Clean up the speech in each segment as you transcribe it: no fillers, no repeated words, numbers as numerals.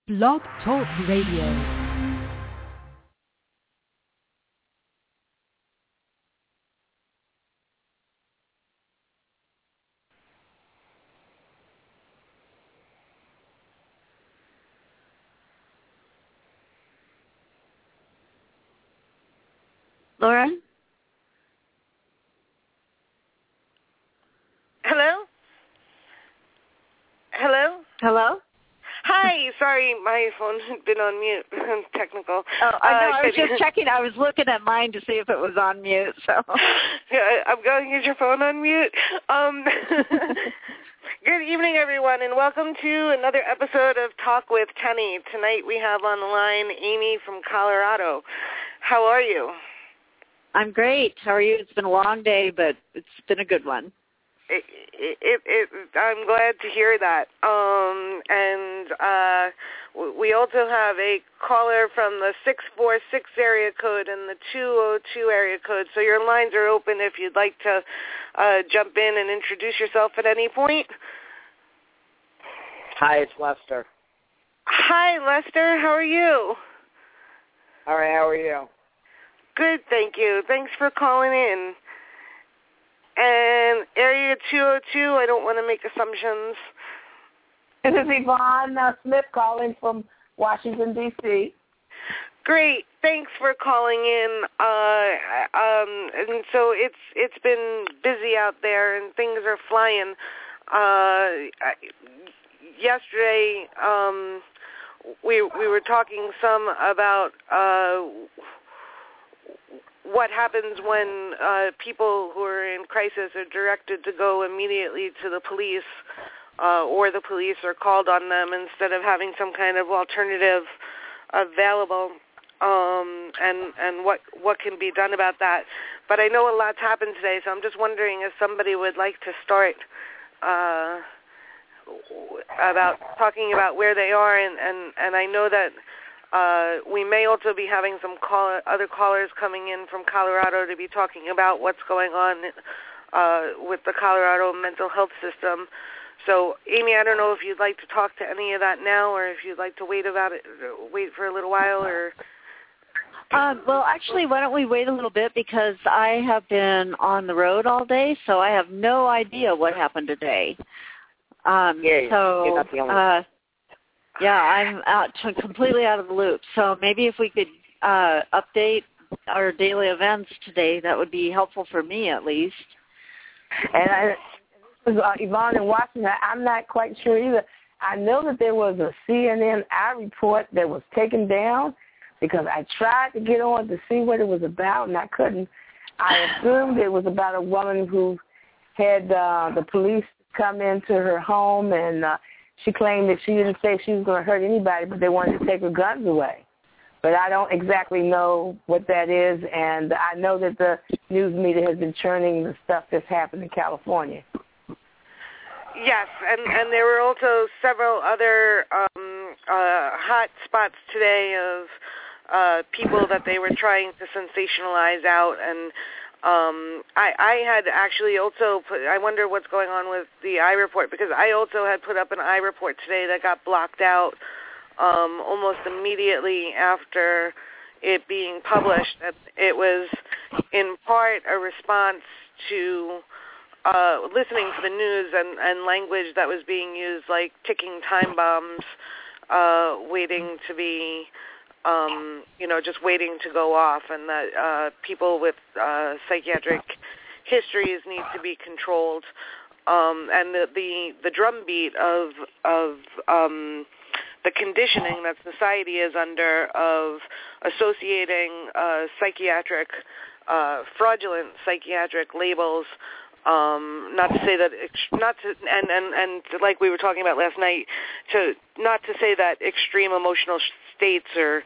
Blog Talk Radio. Lauren? Hello? Hello? Hello? Hi, sorry, my phone had been on mute. Technical. Oh, I know. I was just checking. I was looking at mine to see if it was on mute. So. Yeah, I'm going to get your phone on mute. Good evening, everyone, and welcome to another episode of Talk with Tenny. Tonight we have on the line Amy from Colorado. How are you? I'm great. How are you? It's been a long day, but it's been a good one. I'm glad to hear that. We also have a caller from the 646 area code and the 202 area code. So your lines are open if you'd like to jump in and introduce yourself at any point. Hi, it's Lester. Hi, Lester. How are you? All right, how are you? Good, thank you. Thanks for calling in. And area 202, I don't want to make assumptions. This is Yvonne Smith calling from Washington, D.C. Great. Thanks for calling in. And so it's been busy out there and things are flying. Yesterday, we were talking some about what happens when people who are in crisis are directed to go immediately to the police, or the police are called on them instead of having some kind of alternative available, and what can be done about that. But I know a lot's happened today, so I'm just wondering if somebody would like to start about talking about where they are, and I know that we may also be having some other callers coming in from Colorado to be talking about what's going on with the Colorado mental health system. So, Amy, I don't know if you'd like to talk to any of that now, or if you'd like to wait for a little while, or. Well, actually, why don't we wait a little bit, because I have been on the road all day, so I have no idea what happened today. You're not the only Yeah, I'm completely out of the loop. So maybe if we could update our daily events today, that would be helpful for me at least. And this is Yvonne in Washington. I'm not quite sure either. I know that there was a CNN report that was taken down because I tried to get on to see what it was about, and I couldn't. I assumed it was about a woman who had the police come into her home, and she claimed that she didn't say she was going to hurt anybody, but they wanted to take her guns away. But I don't exactly know what that is, and I know that the news media has been churning the stuff that's happened in California. Yes, and there were also several other hot spots today of people that they were trying to sensationalize out, and I had actually also I wonder what's going on with the iReport, because I also had put up an iReport today that got blocked out almost immediately after it being published. It was in part a response to listening to the news and language that was being used, like ticking time bombs, waiting to be just waiting to go off, and that people with psychiatric histories need to be controlled, and the drumbeat of the conditioning that society is under of associating fraudulent psychiatric labels. Not to say that, and like we were talking about last night, not to say that extreme emotional states or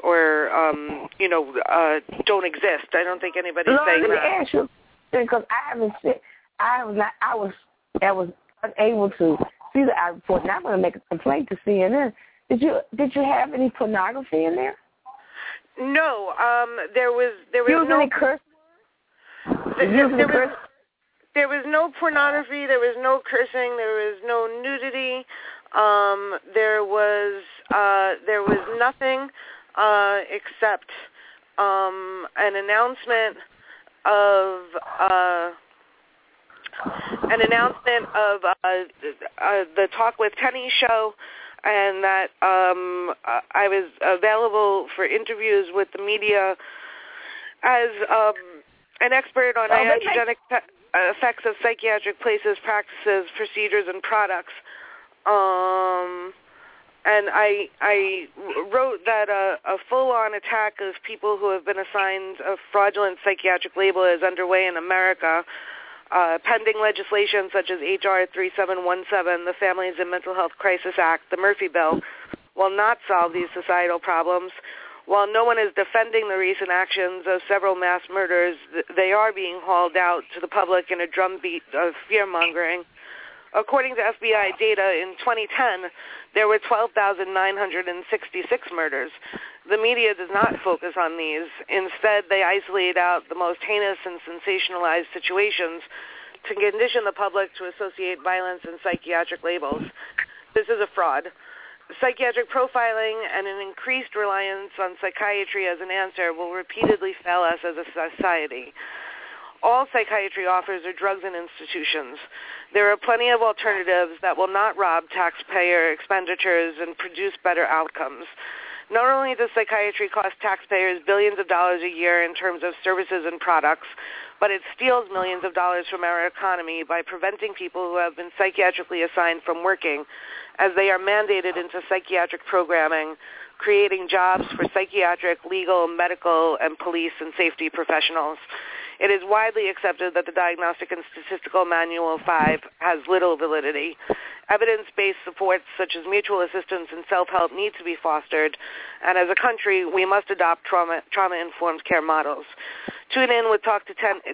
don't exist. I don't think anybody's saying that. Answer, because I was unable to see the report, and I'm going to make a complaint to CNN. Did you have any pornography in there? No, there was no any curse. There was no pornography. There was no cursing. There was no nudity. There was nothing except an announcement of the Talk with Tenny show, and that I was available for interviews with the media as an expert on iatrogenic effects of psychiatric places, practices, procedures, and products. And I wrote that a full-on attack of people who have been assigned a fraudulent psychiatric label is underway in America. Pending legislation such as H.R. 3717, the Families and Mental Health Crisis Act, the Murphy Bill, will not solve these societal problems. While no one is defending the recent actions of several mass murders, they are being hauled out to the public in a drumbeat of fear-mongering. According to FBI data, in 2010, there were 12,966 murders. The media does not focus on these. Instead, they isolate out the most heinous and sensationalized situations to condition the public to associate violence and psychiatric labels. This is a fraud. Psychiatric profiling and an increased reliance on psychiatry as an answer will repeatedly fail us as a society. All psychiatry offers are drugs and institutions. There are plenty of alternatives that will not rob taxpayer expenditures and produce better outcomes. Not only does psychiatry cost taxpayers billions of dollars a year in terms of services and products, but it steals millions of dollars from our economy by preventing people who have been psychiatrically assigned from working, as they are mandated into psychiatric programming, creating jobs for psychiatric, legal, medical, and police and safety professionals. It is widely accepted that the Diagnostic and Statistical Manual 5 has little validity. Evidence-based supports such as mutual assistance and self-help need to be fostered, and as a country, we must adopt trauma-informed care models. Tune in on Talk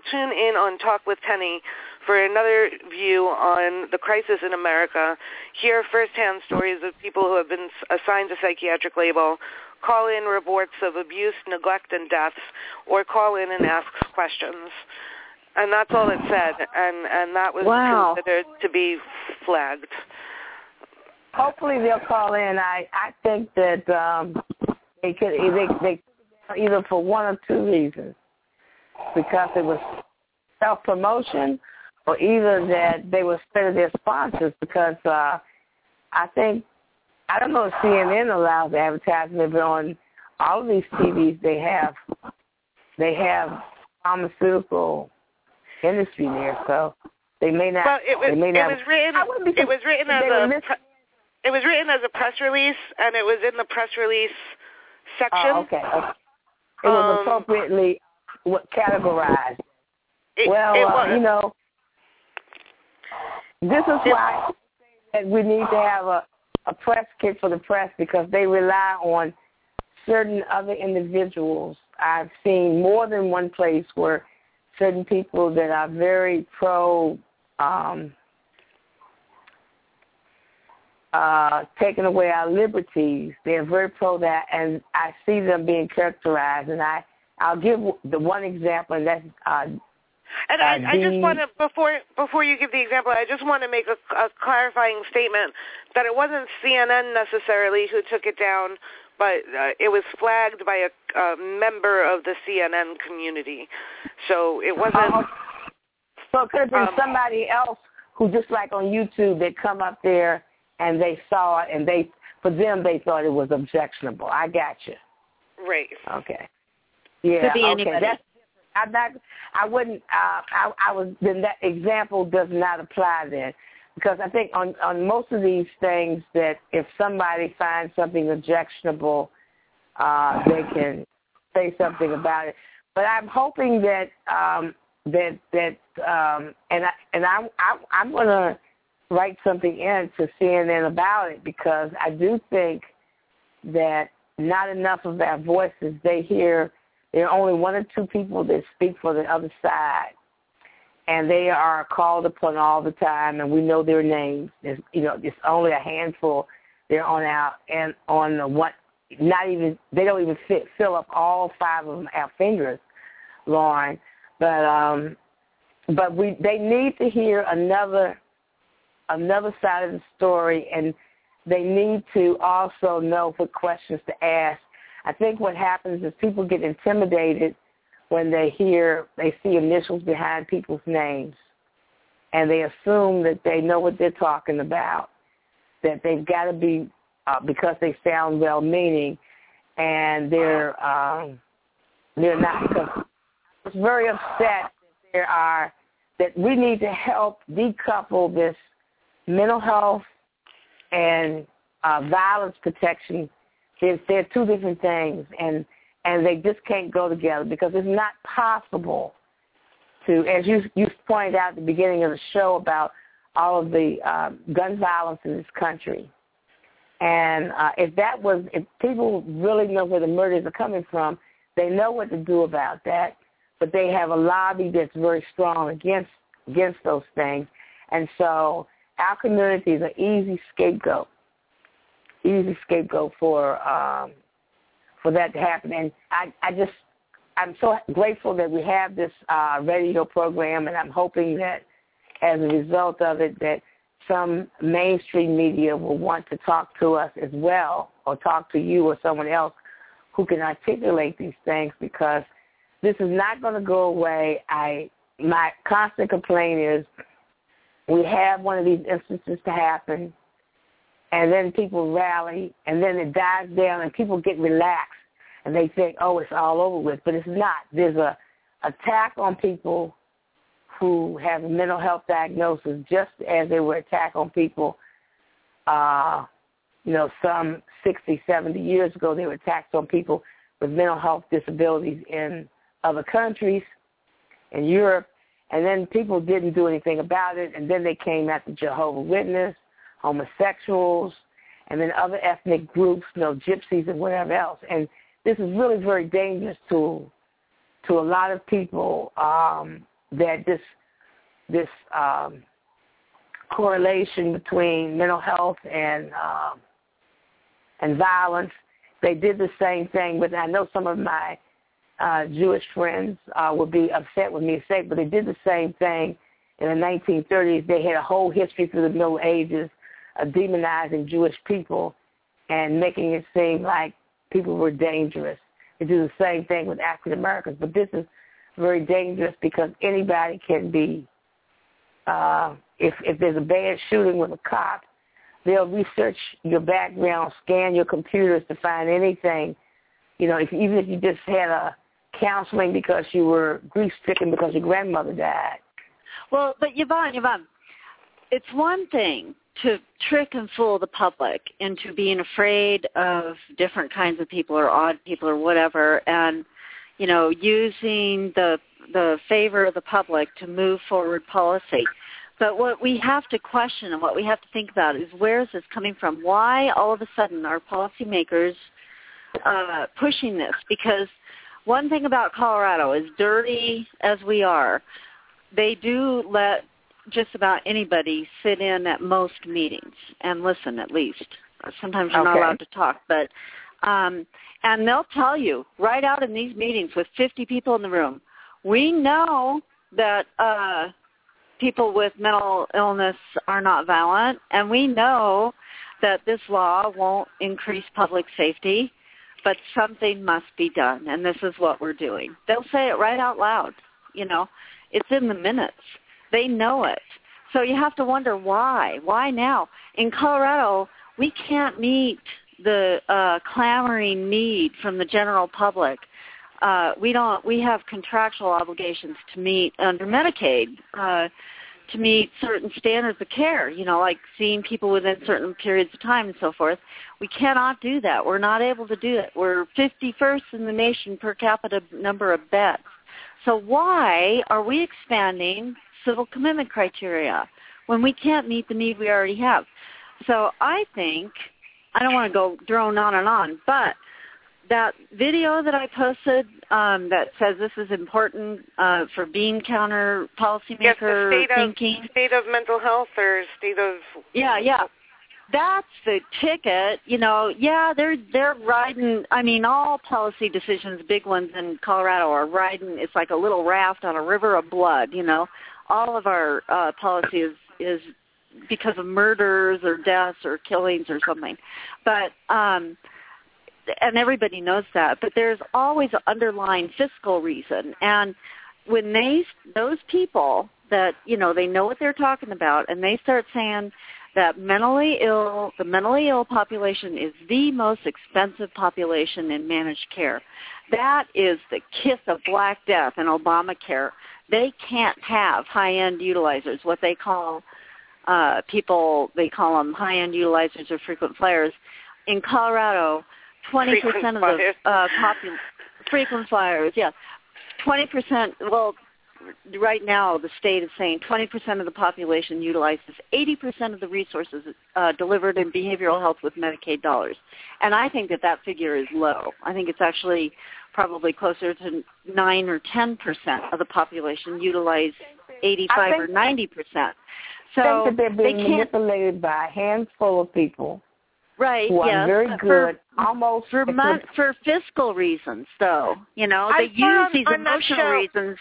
with Tenny for another view on the crisis in America. Hear firsthand stories of people who have been assigned a psychiatric label. Call in reports of abuse, neglect, and deaths, or call in and ask questions. And that's all it said, and that was considered to be flagged. Hopefully they'll call in. I think that they either for one or two reasons, because it was self-promotion, or either that they were scared of their sponsors, because I don't know if CNN allows advertisement, but on all of these TVs they have pharmaceutical industry there, so they may not. Well, it was written as a press release, and it was in the press release section. Oh, okay. It was appropriately categorized. This is why we need to have a press kit for the press, because they rely on certain other individuals. I've seen more than one place where certain people that are very pro taking away our liberties, they're very pro that, and I see them being characterized. And I'll give the one example, and that's and I just want to, before you give the example, I just want to make a clarifying statement that it wasn't CNN necessarily who took it down, but it was flagged by a member of the CNN community. So it wasn't... So it could have been somebody else who, just like on YouTube, they come up there and they saw it, and for them they thought it was objectionable. I got you. Right. Okay. Yeah. Could be anybody. Then that example does not apply then, because I think on most of these things that if somebody finds something objectionable, they can say something about it. But I'm hoping that I'm going to write something in to CNN about it, because I do think that not enough of our voices they hear. There are only one or two people that speak for the other side, and they are called upon all the time, and we know their names. It's only a handful. They're on the one. They don't even fill up all five of them, our fingers, Lauren. But they need to hear another side of the story, and they need to also know what questions to ask. I think what happens is people get intimidated when they see initials behind people's names, and they assume that they know what they're talking about, that they've got to be, because they sound well-meaning, and they're not. I was very upset that we need to help decouple this mental health and violence protection. They're two different things, and they just can't go together, because it's not possible to, as you pointed out at the beginning of the show about all of the gun violence in this country. And if people really know where the murders are coming from, they know what to do about that, but they have a lobby that's very strong against those things. And so our community is an easy scapegoat for that to happen. And I'm so grateful that we have this radio program, and I'm hoping that as a result of it that some mainstream media will want to talk to us as well, or talk to you or someone else who can articulate these things, because this is not going to go away. My constant complaint is we have one of these instances to happen, and then people rally, and then it dies down, and people get relaxed, and they think, oh, it's all over with. But it's not. There's a attack on people who have a mental health diagnosis, just as they were attacked on people, some 60, 70 years ago. They were attacked on people with mental health disabilities in other countries, in Europe, and then people didn't do anything about it, and then they came after Jehovah's Witnesses, homosexuals, and then other ethnic groups, gypsies and whatever else. And this is really very dangerous to a lot of people, that this correlation between mental health and violence. They did the same thing, but I know some of my Jewish friends would be upset with me to say, but they did the same thing in the 1930s. They had a whole history through the Middle Ages of demonizing Jewish people and making it seem like people were dangerous. They do the same thing with African Americans, but this is very dangerous, because anybody can be, if there's a bad shooting with a cop, they'll research your background, scan your computers to find anything, even if you just had a counseling because you were grief-stricken because your grandmother died. Well, but Yvonne, it's one thing to trick and fool the public into being afraid of different kinds of people or odd people or whatever, and using the favor of the public to move forward policy. But what we have to question and what we have to think about is, where is this coming from? Why all of a sudden are policymakers pushing this? Because one thing about Colorado, as dirty as we are, they do let just about anybody sit in at most meetings and listen, at least. Sometimes you're not allowed to talk, but and they'll tell you right out in these meetings with 50 people in the room, we know that people with mental illness are not violent, and we know that this law won't increase public safety, but something must be done, and this is what we're doing. They'll say it right out loud. It's in the minutes. They know it. So you have to wonder why. Why now? In Colorado, we can't meet the clamoring need from the general public. We have contractual obligations to meet under Medicaid, to meet certain standards of care, like seeing people within certain periods of time and so forth. We cannot do that. We're not able to do it. We're 51st in the nation per capita number of beds. So why are we expanding civil commitment criteria when we can't meet the need we already have? So I think, I don't want to go drone on and on, but that video that I posted that says this is important for bean counter policymaker thinking. State of mental health or state of... Yeah. That's the ticket. They're riding, all policy decisions, big ones in Colorado, are riding, it's like a little raft on a river of blood, All of our policy is because of murders or deaths or killings or something. But and everybody knows that. But there's always an underlying fiscal reason. And when those people that, they know what they're talking about, and they start saying that the mentally ill population is the most expensive population in managed care. That is the kiss of Black Death in Obamacare. They can't have high-end utilizers, what they call they call them high-end utilizers or frequent flyers. In Colorado, 20% of the frequent flyers, yeah. 20%, well, right now the state is saying 20% of the population utilizes 80% of the resources delivered in behavioral health with Medicaid dollars. And I think that figure is low. I think it's actually probably closer to 9 or 10% of the population utilize 85 or 90%. So I think that they're being manipulated by a handful of people. Right, who are very good, almost for fiscal reasons, though. They use these emotional reasons.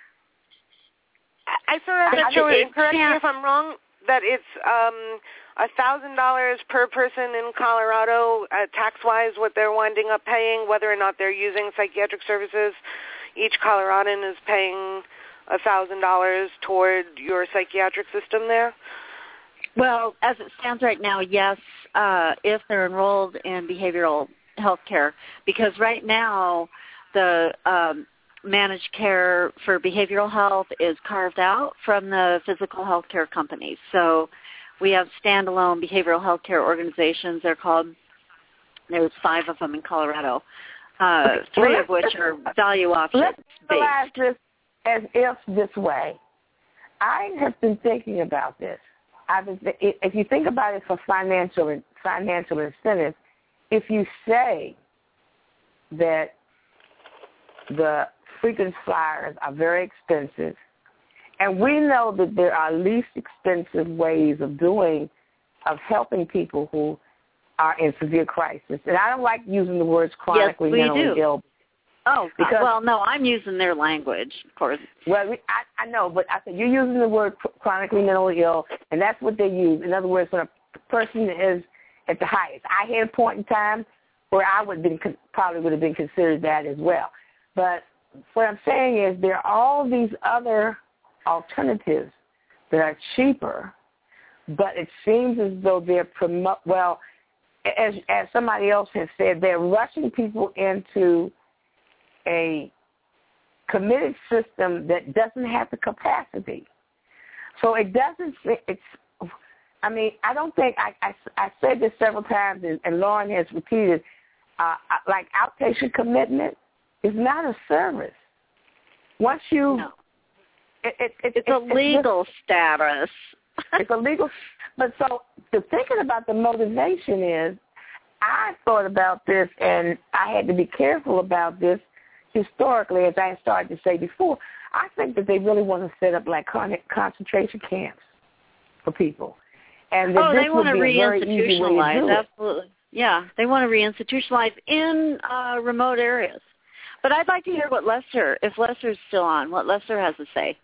I saw on that show, correct me if I'm wrong, that it's $1,000 per person in Colorado, tax-wise, what they're winding up paying, whether or not they're using psychiatric services. Each Coloradan is paying $1,000 toward your psychiatric system there. Well, as it stands right now, yes, if they're enrolled in behavioral health care, because right now the managed care for behavioral health is carved out from the physical health care companies. So we have standalone behavioral health care organizations. They're called, there's 5 of them in Colorado, 3 of which are value options based. Let's analyze this as if this way. I have been thinking about this. If you think about it for financial incentives, if you say that the frequent flyers are very expensive, and we know that there are least expensive ways of helping people who are in severe crisis. And I don't like using the words chronically mentally ill. Oh, well, no, I'm using their language, of course. Well, I know, but I said you're using the word chronically mentally ill, and that's what they use. In other words, when a person is at the highest. I had a point in time where I probably would have been considered that as well. But what I'm saying is there are all these other alternatives that are cheaper, but it seems as though they're as somebody else has said, they're rushing people into a committed system that doesn't have the capacity. So it doesn't, I don't think, I said this several times, and Lauren has repeated, like outpatient commitment is not a service. Once you... No. It's a legal status. It's a legal... But so the thinking about the motivation is, I thought about this, and I had to be careful about this historically, as I started to say before. I think that they really want to set up like concentration camps for people. And that they want to reinstitutionalize. Absolutely. Yeah, they want to reinstitutionalize in remote areas. But I'd like to hear what if Lester's still on, what Lester has to say.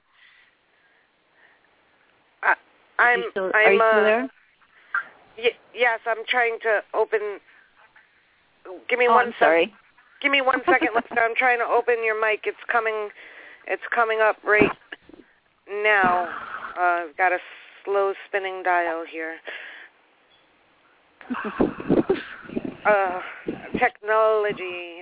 Are you still there? Yes, I'm trying to open. Give me one second. Give me 1 second, Lester. I'm trying to open your mic. It's coming up right now. I've got a slow spinning dial here. Technology.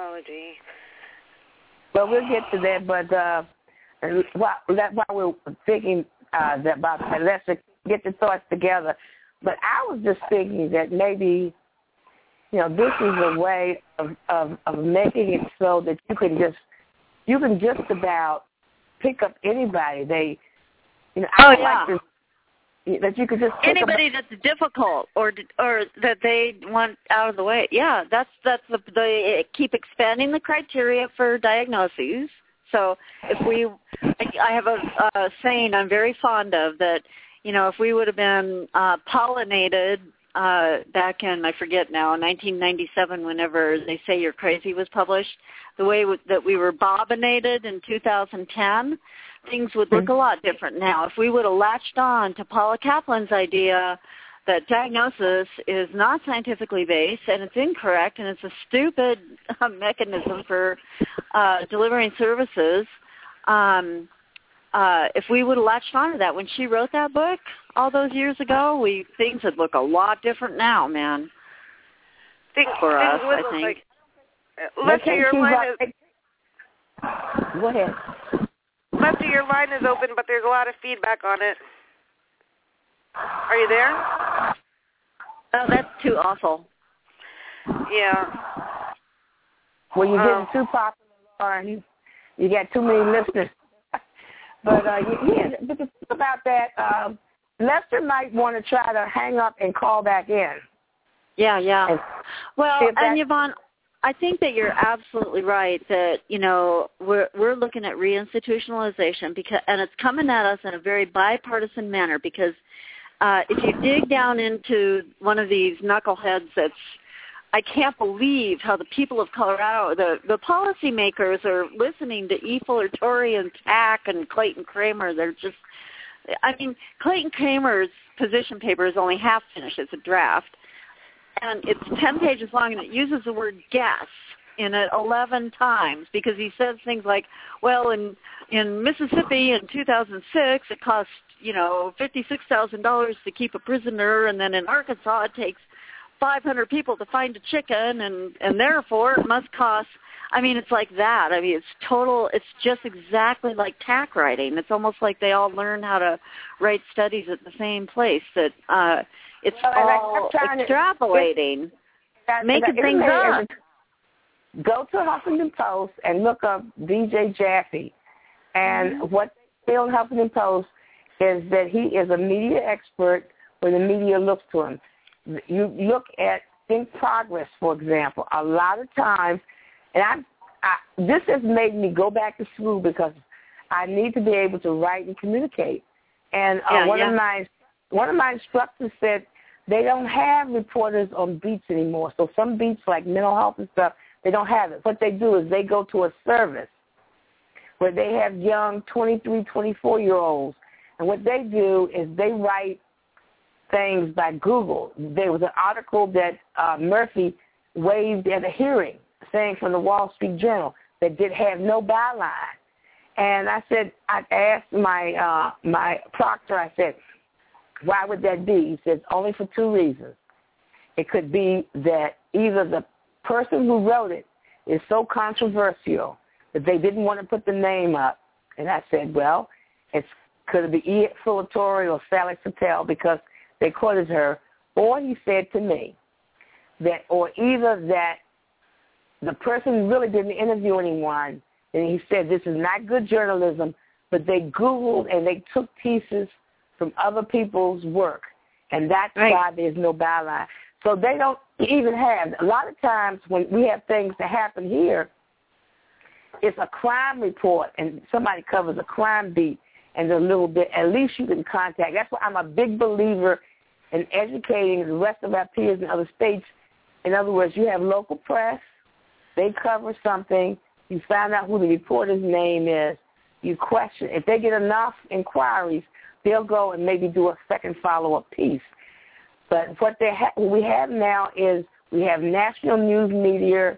Well, we'll get to that, but while we're thinking about that, let's get the thoughts together. But I was just thinking that maybe, this is a way of making it so that you can just about pick up anybody. That you could just anybody that's difficult or that they want out of the way. Yeah, they keep expanding the criteria for diagnoses. So I have a saying I'm very fond of that. If we would have been pollinated back in, I forget now, 1997, whenever They Say You're Crazy was published, the way that we were bobinated in 2010, things would look a lot different now. If we would have latched on to Paula Kaplan's idea that diagnosis is not scientifically based and it's incorrect and it's a stupid mechanism for delivering services, if we would have latched on to that when she wrote that book all those years ago, things would look a lot different now, man. For us, I think. Like, Lefty, your line is... Go ahead. Lefty, your line is open, but there's a lot of feedback on it. Are you there? Oh, that's too awful. Yeah. Well, you're getting too popular, Lauren. You got too many listeners. But but the thing about that, Lester might want to try to hang up and call back in. Yeah. Well, and Yvonne, I think that you're absolutely right that, we're looking at reinstitutionalization and it's coming at us in a very bipartisan manner because if you dig down into one of these knuckleheads I can't believe how the people of Colorado, the policymakers are listening to E. Fuller Torrey and TAC and Clayton Kramer. They're just, Clayton Kramer's position paper is only half finished. It's a draft. And it's 10 pages long, and it uses the word guess in it 11 times because he says things like, well, in Mississippi in 2006, it cost, $56,000 to keep a prisoner, and then in Arkansas it takes 500 people to find a chicken, and therefore it must cost. It's like that. It's just exactly like TAC writing. It's almost like they all learn how to write studies at the same place. That it's all extrapolating, making things up. Go to Huffington Post and look up DJ Jaffe. And what they say on Huffington Post is that he is a media expert when the media looks to him. You look at Think Progress, for example. A lot of times, and this has made me go back to school because I need to be able to write and communicate. And one of my instructors said they don't have reporters on beats anymore. So some beats like mental health and stuff, they don't have it. What they do is they go to a service where they have young 23, 24-year-olds. And what they do is they write things by Google. There was an article that Murphy waived at a hearing saying from the Wall Street Journal that did have no byline. And I asked my proctor, I said, why would that be? He said, only for two reasons. It could be that either the person who wrote it is so controversial that they didn't want to put the name up. And I said, well, could it be E. Fuller Torrey or Sally Satel because they quoted her, or he said to me that, or either that the person really didn't interview anyone, and he said this is not good journalism, but they Googled and they took pieces from other people's work, and that's why there's no byline. So they don't even have, a lot of times when we have things that happen here, it's a crime report, and somebody covers a crime beat, and a little bit, at least you can contact. That's why I'm a big believer in educating the rest of our peers in other states. In other words, you have local press, they cover something, you find out who the reporter's name is, you question. If they get enough inquiries, they'll go and maybe do a second follow-up piece. But what we have now is we have national news media,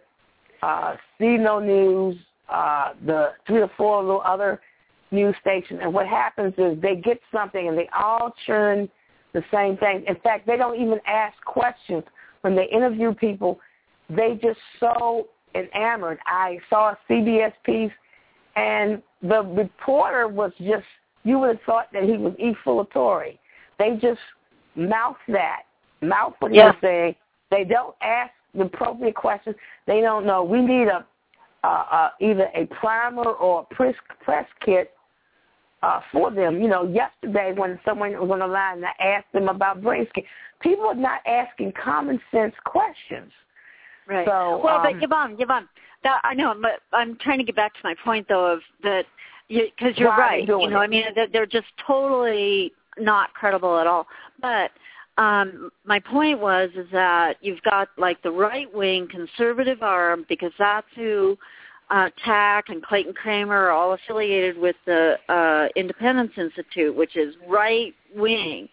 CNO News, the 3 or 4 little other news stations, and what happens is they get something and they all churn the same thing. In fact, they don't even ask questions. When they interview people, they just so enamored. I saw a CBS piece, and the reporter was just, you would have thought that he was E. Fuller Torrey. They just mouth what he was saying. They don't ask the appropriate questions. They don't know. We need either a primer or a press kit for them. Yesterday when someone was on the line and I asked them about brain scan, people are not asking common sense questions. Right. So, but Yvonne, I know, but I'm trying to get back to my point though of that, because you're right. They're just totally not credible at all. But my point is that you've got like the right wing conservative arm, because that's who TAC and Clayton Kramer are all affiliated with the Independence Institute, which is right-wing.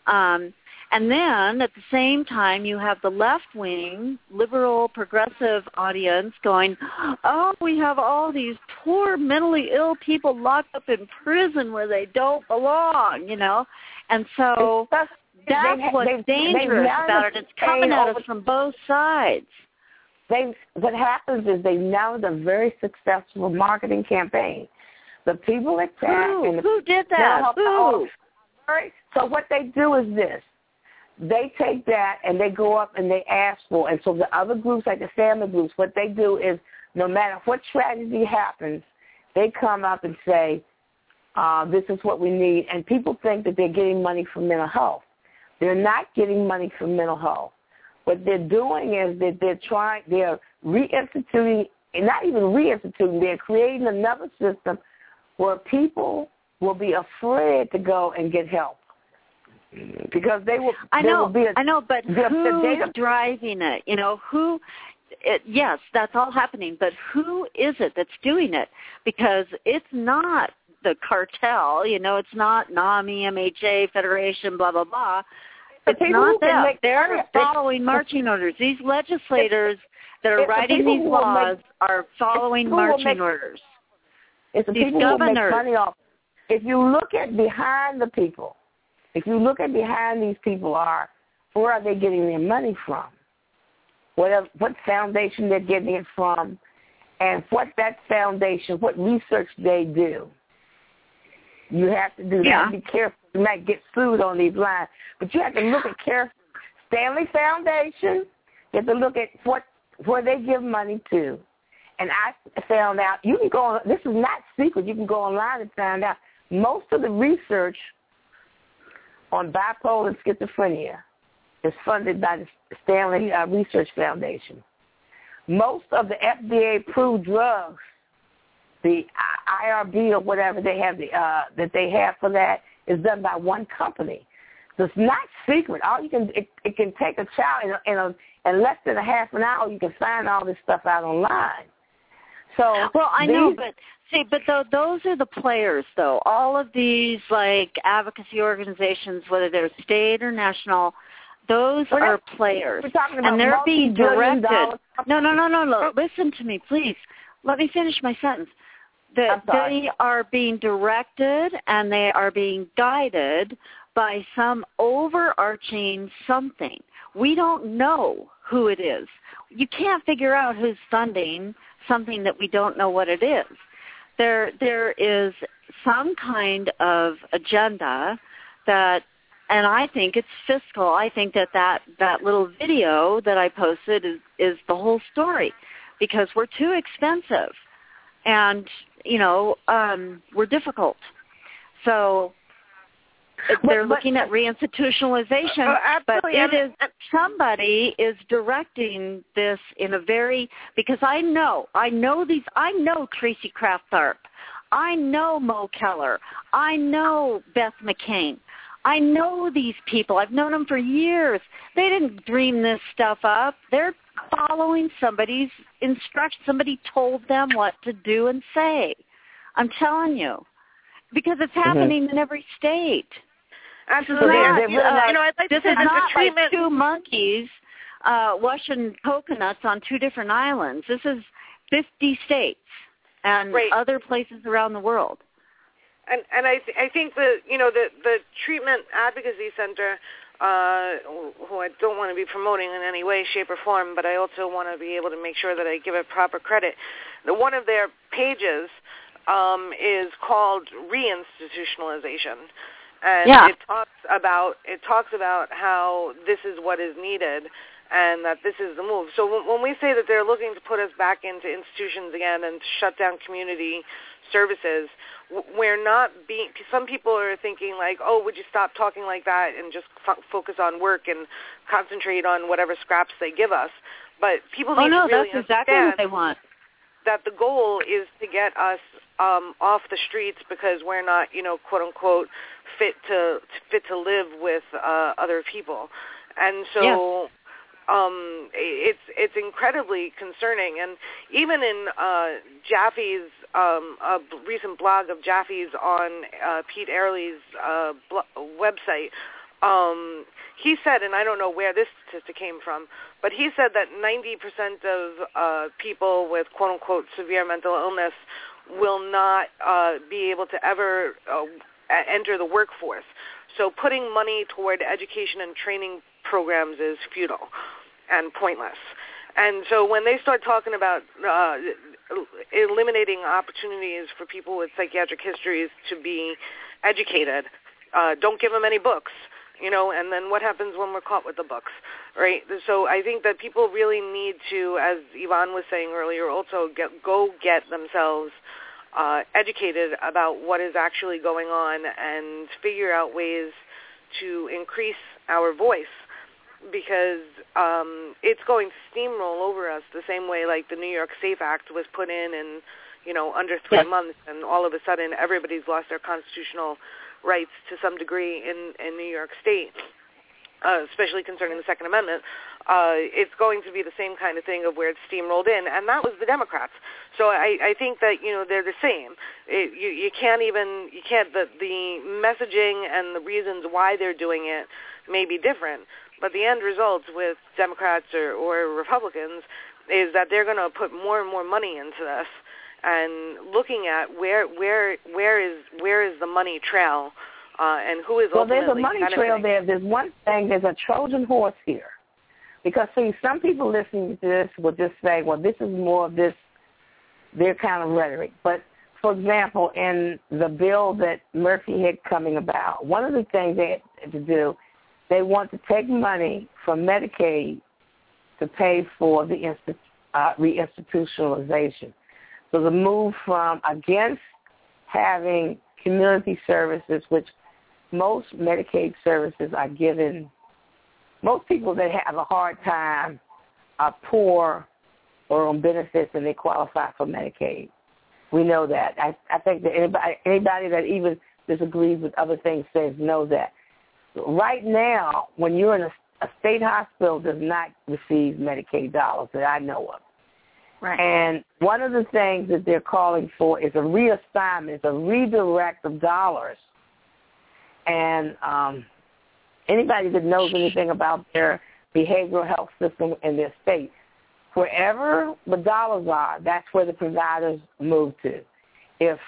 And then at the same time, you have the left-wing, liberal, progressive audience going, oh, we have all these poor mentally ill people locked up in prison where they don't belong, And so that's what's dangerous about it. It's coming at us from both sides. What happens is they mounted a very successful marketing campaign. The people at TAC who did that? Who? So what they do is this. They take that and they go up and they ask for, and so the other groups, like the family groups, what they do is no matter what tragedy happens, they come up and say, this is what we need. And people think that they're getting money from mental health. They're not getting money from mental health. What they're doing is that they're reinstituting, and not even reinstituting, they're creating another system where people will be afraid to go and get help. Because they will. I know, but who's driving it? Yes, that's all happening, but who is it that's doing it? Because it's not the cartel, it's not NAMI, MHA, Federation, blah, blah, blah. It's not them. They're following marching orders. These legislators that are writing these laws are following marching orders. It's the people who make money off. If you look at behind the people, these people where are they getting their money from? What foundation they're getting it from, and what research they do. You have to do that. Be careful. You might get sued on these lines. But you have to look at carefully. Stanley Foundation, you have to look at where they give money to. And I found out, you can go, this is not secret, you can go online and find out, most of the research on bipolar and schizophrenia is funded by the Stanley Research Foundation. Most of the FDA-approved drugs, the IRB or whatever they have that they have for that, is done by one company. So it's not secret. It can take a child in less than a half an hour. You can find all this stuff out online. So I know, but those are the players, though. All of these advocacy organizations, whether they're state or national, those are players, we're talking about and they're being directed. No. Listen to me, please. Let me finish my sentence. They are being directed and they are being guided by some overarching something. We don't know who it is. You can't figure out who's funding something that we don't know what it is. There is some kind of agenda that, and I think it's fiscal. I think that little video that I posted is the whole story, because we're too expensive and, we're difficult. So they're looking at reinstitutionalization, but somebody is directing this in a very, because I know Tracy Kraft Tharp, I know Mo Keller, I know Beth McCain, I know these people. I've known them for years. They didn't dream this stuff up. They're following somebody's instructions. Somebody told them what to do and say. I'm telling you, because it's happening in every state. Absolutely. This is not like two monkeys washing coconuts on two different islands. This is 50 states and other places around the world. And I think the Treatment Advocacy Center, who I don't want to be promoting in any way, shape, or form, but I also want to be able to make sure that I give it proper credit. One of their pages is called Reinstitutionalization, and it talks about how this is what is needed and that this is the move. So when we say that they're looking to put us back into institutions again and shut down community services, we're not being, some people are thinking like, oh, would you stop talking like that and just focus on work and concentrate on whatever scraps they give us. But people need to really that's exactly what they want. That the goal is to get us off the streets because we're not, quote unquote, fit to live with other people. And so it's incredibly concerning. And even in Jaffe's a recent blog of Jaffe's on Pete Ehrlich's website, he said, and I don't know where this statistic came from, but he said that 90% of people with quote-unquote severe mental illness will not be able to ever enter the workforce. So putting money toward education and training programs is futile and pointless. And so when they start talking about eliminating opportunities for people with psychiatric histories to be educated, don't give them any books, and then what happens when we're caught with the books, right? So I think that people really need to, as Yvonne was saying earlier, also go get themselves educated about what is actually going on and figure out ways to increase our voice, because it's going to steamroll over us the same way like the New York SAFE Act was put in under 3 months, and all of a sudden everybody's lost their constitutional rights to some degree in New York State, especially concerning the Second Amendment. It's going to be the same kind of thing of where it's steamrolled in, and that was the Democrats. So I think that they're the same. The messaging and the reasons why they're doing it may be different, but the end result with Democrats or Republicans is that they're going to put more and more money into this, and looking at where is the money trail, and who is ultimately there's a money trail there. There's one thing. There's a Trojan horse here, because see, some people listening to this will just say, well, this is more of their kind of rhetoric. But for example, in the bill that Murphy had coming about, one of the things they had to do, they want to take money from Medicaid to pay for the reinstitutionalization. So the move from against having community services, which most Medicaid services are given, most people that have a hard time are poor or on benefits and they qualify for Medicaid. We know that. I think that anybody that even disagrees with other things knows that. Right now, when you're in a state hospital, does not receive Medicaid dollars that I know of. Right. And one of the things that they're calling for is a reassignment, a redirect of dollars. And anybody that knows anything about their behavioral health system in their state, wherever the dollars are, that's where the providers move to. If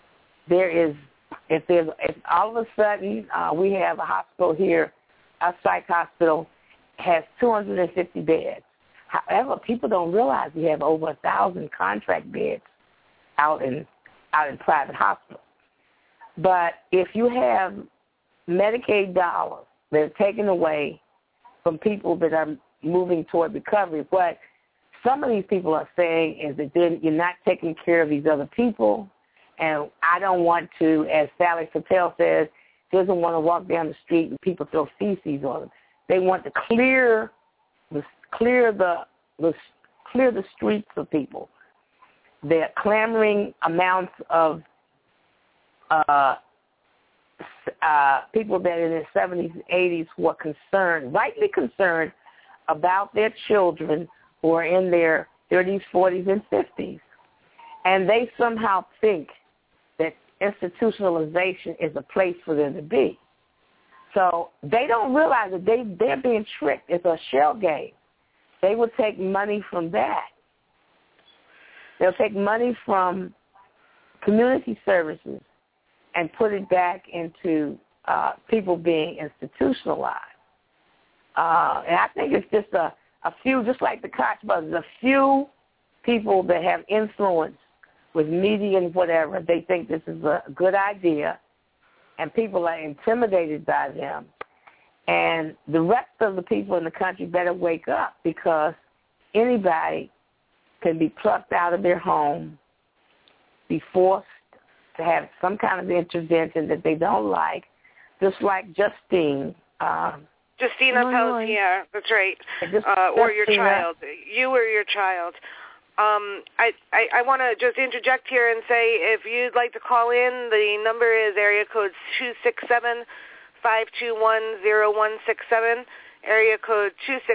all of a sudden we have a hospital here, a psych hospital has 250 beds. However, people don't realize we have over 1,000 contract beds out in private hospitals. But if you have Medicaid dollars that are taken away from people that are moving toward recovery, what some of these people are saying is that you're not taking care of these other people, and I don't want to, as Sally Patel says, doesn't want to walk down the street and people throw feces on them. They want to clear the streets of people. They're clamoring amounts of people that in their 70s, 80s who are concerned, rightly concerned, about their children who are in their 30s, 40s, and 50s. And they somehow think that institutionalization is a place for them to be. So they don't realize that they're being tricked. It's a shell game. They will take money from that. They'll take money from community services and put it back into people being institutionalized. And I think it's just a few, just like the Koch brothers, a few people that have influence with media and whatever. They think this is a good idea, and people are intimidated by them. And the rest of the people in the country better wake up, because anybody can be plucked out of their home, be forced to have some kind of intervention that they don't like, just like Justina Pelletier, that's right, or your child, you or your child. I want to just interject here and say, if you'd like to call in, the number is area code 267-521-0167. area code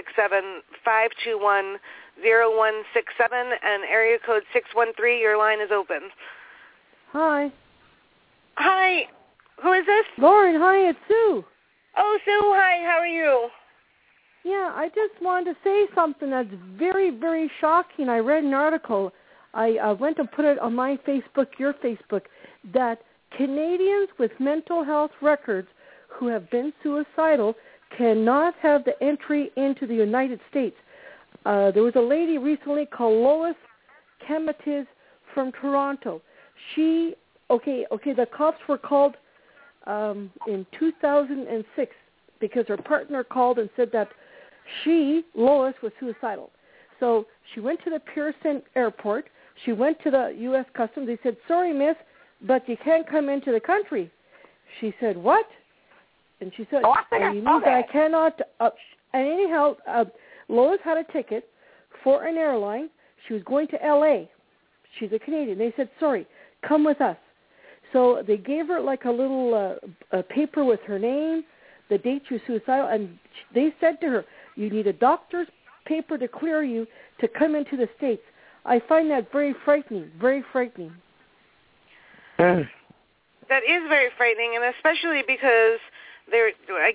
267-521-0167, and area code 613. Your line is open. Hi. Hi. Who is this? Lauren, hi, it's Sue. Oh, Sue, hi. How are you? Yeah, I just wanted to say something that's very, very shocking. I read an article. I went and put it on my Facebook, your Facebook, that Canadians with mental health records who have been suicidal cannot have the entry into the United States. There was a lady recently called Lois Kematiz from Toronto. The cops were called in 2006 because her partner called and said that Lois, was suicidal. So she went to the Pearson airport. She went to the U.S. Customs. They said, sorry, miss, but you can't come into the country. She said, what? And she said, you mean that I cannot? And anyhow, Lois had a ticket for an airline. She was going to L.A. She's a Canadian. They said, sorry, come with us. So they gave her like a little paper with her name, the date she was suicidal, and they said to her, you need a doctor's paper to clear you to come into the States. I find that very frightening, very frightening. That is very frightening, and especially because this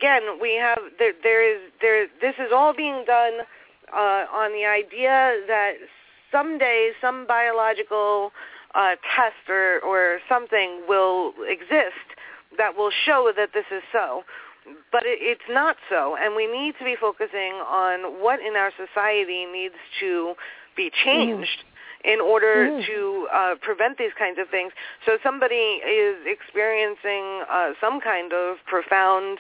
is all being done on the idea that someday some biological test or something will exist that will show that this is so. But it's not so, and we need to be focusing on what in our society needs to be changed in order to prevent these kinds of things. So somebody is experiencing some kind of profound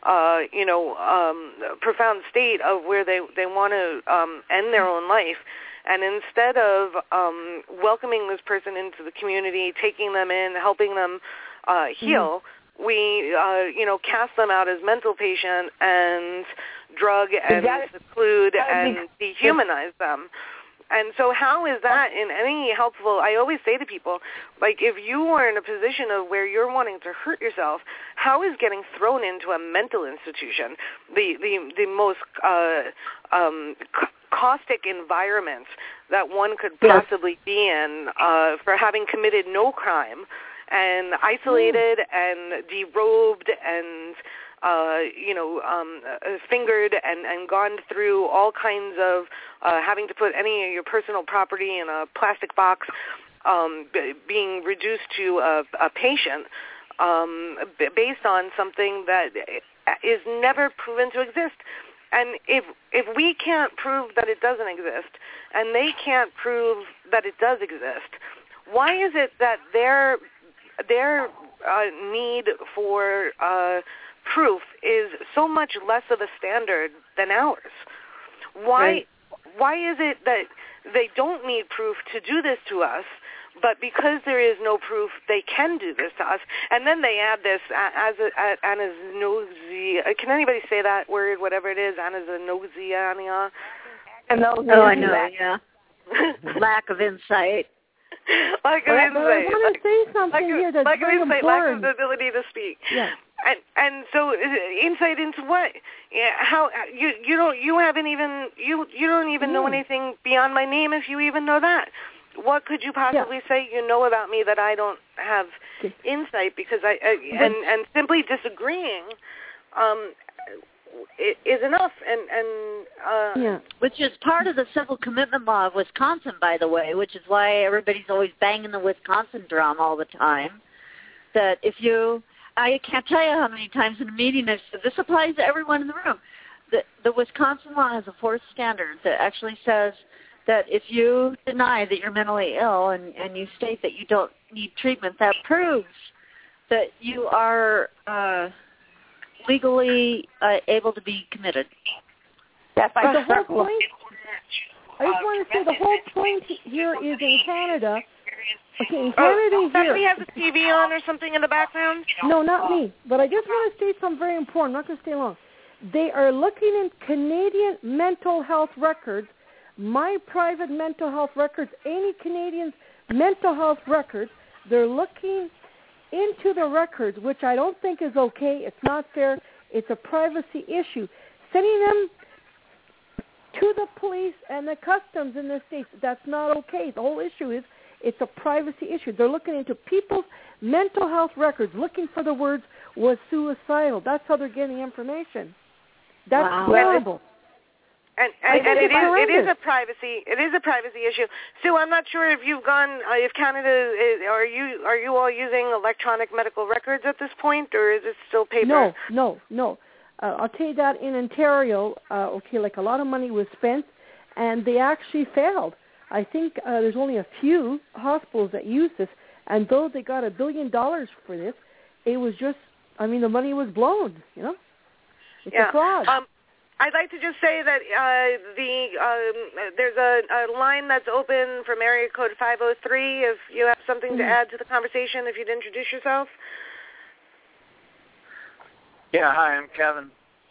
state of where they want to end their own life. And instead of welcoming this person into the community, taking them in, helping them heal, we, cast them out as mental patient and drug and seclude and dehumanize them. And so how is that in any helpful? I always say to people, like, if you are in a position of where you're wanting to hurt yourself, how is getting thrown into a mental institution the most caustic environment that one could possibly be in for having committed no crime and isolated and derobed and fingered and gone through all kinds of having to put any of your personal property in a plastic box, being reduced to a patient based on something that is never proven to exist. And if we can't prove that it doesn't exist, and they can't prove that it does exist, why is it that their need for proof is so much less of a standard than ours? Why is it that they don't need proof to do this to us, but because there is no proof, they can do this to us? And then they add this anosognosia. Can anybody say that word, whatever it is, anosognosia? Oh, I know, yeah. Lack of insight. Lack of insight. I want to say something here that's very important. Lack of the ability to speak. Yeah. And so insight into what? Yeah, how you don't even know anything beyond my name, if you even know that. What could you possibly say you know about me that I don't have insight? Because and simply disagreeing is enough. Which is part of the civil commitment law of Wisconsin, by the way, which is why everybody's always banging the Wisconsin drum all the time. That I can't tell you how many times in a meeting I've said, this applies to everyone in the room. The Wisconsin law has a fourth standard that actually says that if you deny that you're mentally ill and you state that you don't need treatment, that proves that you are legally able to be committed. That's the whole point. I just want to say the whole point here is in Canada. Okay, in Canada somebody here. has a TV on or something in the background? No, not me. But I just want to state something very important. I'm not going to stay long. They are looking in Canadian mental health records, my private mental health records, any Canadian's mental health records. They're looking into the records, which I don't think is okay. It's not fair. It's a privacy issue. sending them to the police and the customs in the States. That's not okay. The whole issue is it's a privacy issue. They're looking into people's mental health records, looking for the words was suicidal. That's how they're getting information. That's horrible. And it is a privacy issue. Sue, I'm not sure if you've gone, if Canada are you all using electronic medical records at this point, or is it still paper? No. I'll tell you that in Ontario, like a lot of money was spent, and they actually failed. I think there's only a few hospitals that use this, and though they got $1 billion for this, it was just, the money was blown. It's a fraud. I'd like to just say that there's a line that's open from area code 503 if you have something to add to the conversation, if you'd introduce yourself. Yeah, hi, I'm Kevin.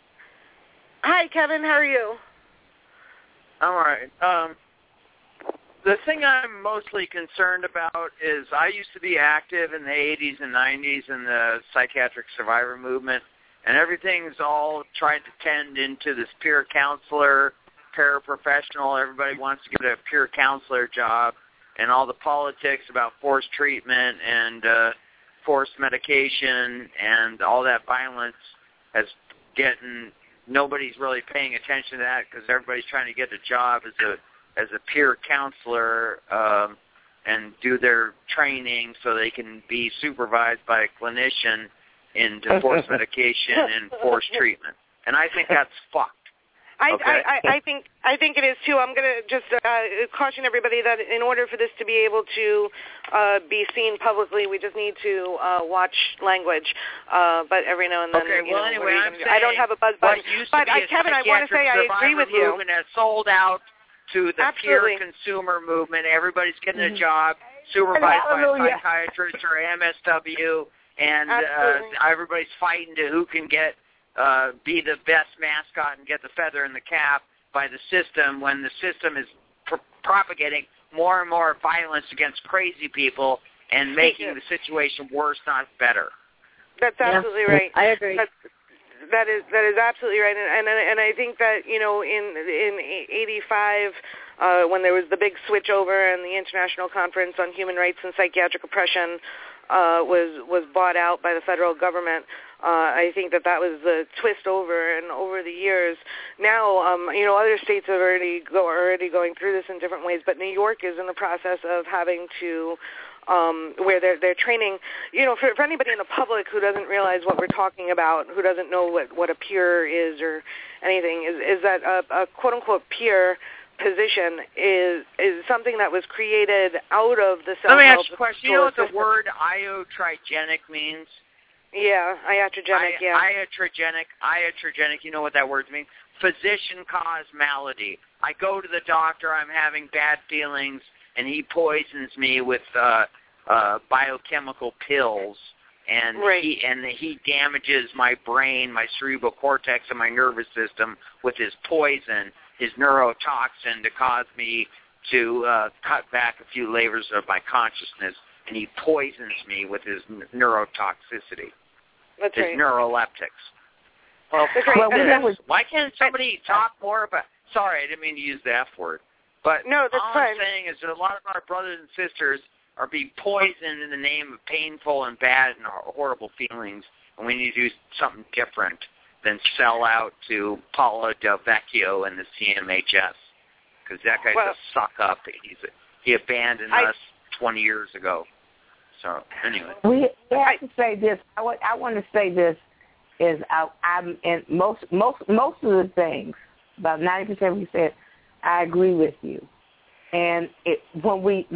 Hi, Kevin, how are you? I'm all right. The thing I'm mostly concerned about is I used to be active in the 80s and 90s in the psychiatric survivor movement, and everything's all trying to tend into this peer counselor, paraprofessional. Everybody wants to get a peer counselor job, and all the politics about forced treatment and forced medication and all that violence has nobody's really paying attention to that because everybody's trying to get a job as a peer counselor and do their training so they can be supervised by a clinician into forced medication and forced treatment. And I think that's fucked. Okay? I think it is too. I'm going to just caution everybody that in order for this to be able to be seen publicly, we just need to watch language. But every now and then, anyway, I don't have a buzz button. But Kevin, I want to say I agree with you. Movement has sold out to the Absolutely. peer consumer movement. Everybody's getting a job supervised by a psychiatrist or MSW, and everybody's fighting to who can get be the best mascot and get the feather in the cap by the system when the system is propagating more and more violence against crazy people and making the situation worse, not better. That's absolutely right. I agree. That is absolutely right, and I think that in '85 when there was the big switchover and the International Conference on Human Rights and Psychiatric Oppression was bought out by the federal government. I think that was the twist over, and over the years now, other states are already going through this in different ways, but New York is in the process of having to. Where they're training, for anybody in the public who doesn't realize what we're talking about, who doesn't know what a peer is or anything, is that a quote-unquote peer position is something that was created out of the self-help. Let me ask you a question. You know what the word iatrogenic means? Yeah, iatrogenic, yeah. Iatrogenic, you know what that word means? Physician-caused malady. I go to the doctor, I'm having bad feelings, and he poisons me with biochemical pills, and he damages my brain, my cerebral cortex, and my nervous system with his poison, his neurotoxin, to cause me to cut back a few layers of my consciousness, and he poisons me with his neurotoxicity, his neuroleptics. Well, why can't somebody talk more about? Sorry, I didn't mean to use the F word. But no, that's all I'm saying is that a lot of our brothers and sisters are being poisoned in the name of painful and bad and horrible feelings, and we need to do something different than sell out to Paolo Del Vecchio and the CMHS, because that guy's a suck up. He abandoned us 20 years ago. So anyway, we have to say this. I want to say this is I'm in most of the things, about 90% of what you said, I agree with you. And when we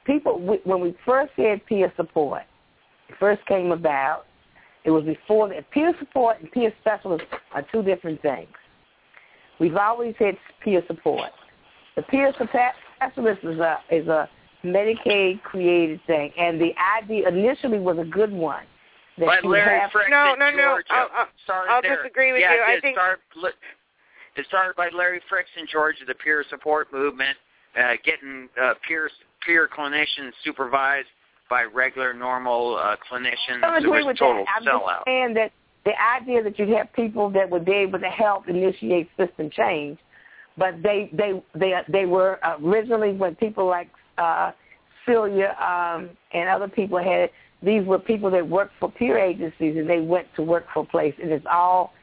first had peer support, it first came about, it was before that. Peer support and peer specialists are two different things. We've always had peer support. The peer specialist is a Medicaid-created thing, and the idea initially was a good one. But Larry Fricks in Georgia. I'll disagree with you. I think it started by Larry Fricks in Georgia, the peer support movement, getting peer clinicians supervised by regular, normal clinicians. I agree with total that. I'm sellout. just saying that the idea that you'd have people that would be able to help initiate system change, but they were originally, when people like Celia and other people had it, these were people that worked for peer agencies, and they went to work for a place, and it's all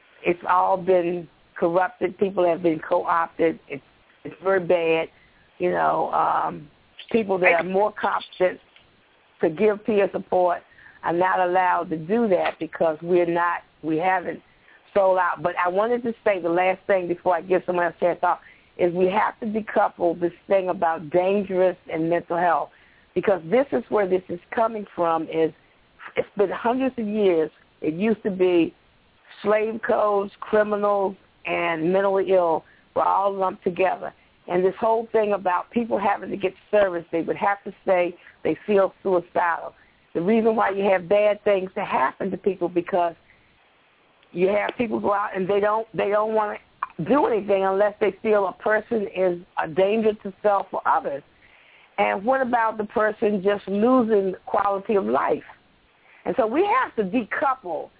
been corrupted. People have been co-opted. It's very bad. You know, people that are more competent to give peer support are not allowed to do that because we haven't sold out. But I wanted to say the last thing before I give someone else a chance to talk is we have to decouple this thing about dangerous and mental health, because this is where this is coming from. It's been hundreds of years. It used to be slave codes, criminals, and mentally ill were all lumped together. And this whole thing about people having to get service, they would have to say they feel suicidal. The reason why you have bad things to happen to people because you have people go out and they don't want to do anything unless they feel a person is a danger to self or others. And what about the person just losing quality of life? And so we have to decouple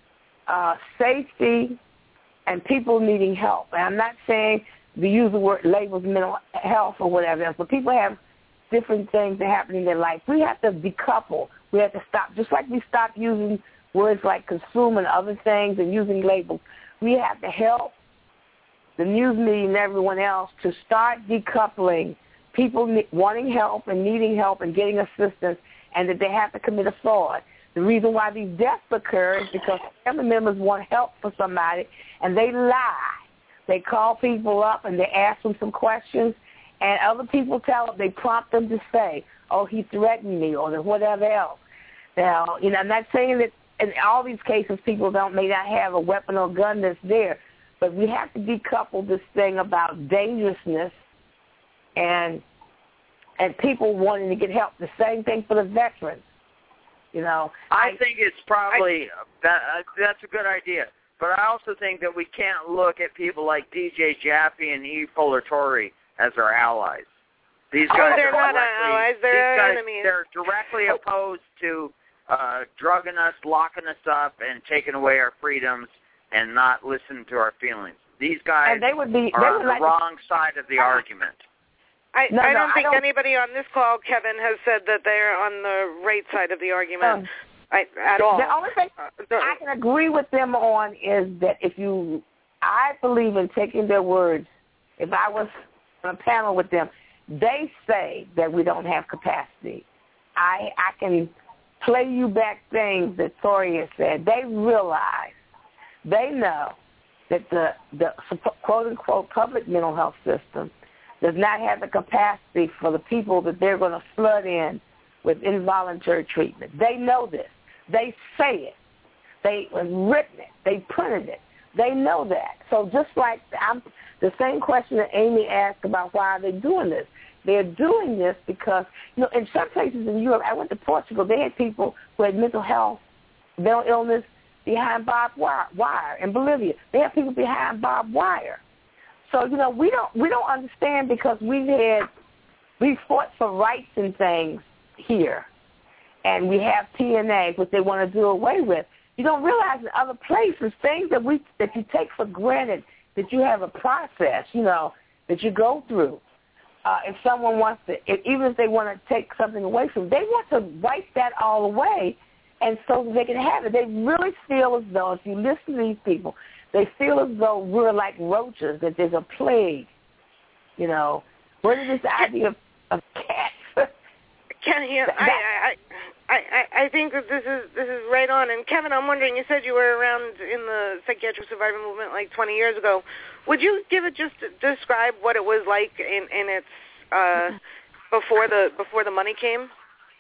safety and people needing help. And I'm not saying to use the word labels mental health or whatever else, but people have different things that happen in their life. We have to decouple. We have to stop. Just like we stopped using words like consume and other things and using labels, we have to help the news media and everyone else to start decoupling people wanting help and needing help and getting assistance, and that they have to commit a fraud. The reason why these deaths occur is because family members want help for somebody, and they lie. They call people up and they ask them some questions, and other people they prompt them to say, oh, he threatened me or whatever else. Now, you know, I'm not saying that in all these cases people may not have a weapon or gun that's there, but we have to decouple this thing about dangerousness and people wanting to get help. The same thing for the veterans. You know, I think it's probably that's a good idea. But I also think that we can't look at people like DJ Jaffe and E. Fuller Torrey as our allies. These guys they're not allies. They're our enemies. They're directly opposed to drugging us, locking us up, and taking away our freedoms and not listening to our feelings. These guys are on the wrong side of the argument. I don't think anybody on this call, Kevin, has said that they're on the right side of the argument at all. The only thing I can agree with them on is that I believe in taking their words. If I was on a panel with them, they say that we don't have capacity. I can play you back things that Toria said. They realize, they know that the quote-unquote public mental health system does not have the capacity for the people that they're going to flood in with involuntary treatment. They know this. They say it. They've written it. They printed it. They know that. So just like the same question that Amy asked about why are they doing this, they're doing this because, you know, in some places in Europe, I went to Portugal, they had people who had mental illness behind barbed wire. In Bolivia, they have people behind barbed wire. So, you know, we don't understand because we fought for rights and things here, and we have TNA, which they want to do away with. You don't realize in other places things that you take for granted, that you have a process, you know, that you go through. If someone wants to, even if they want to take something away from them, they want to wipe that all away, and so they can have it. They really feel as though, if you listen to these people, they feel as though we're like roaches, that there's a plague. You know, what is this idea of cats? I think that this is right on. And Kevin, I'm wondering, you said you were around in the psychiatric survivor movement like 20 years ago. Would you describe what it was like in its before the money came?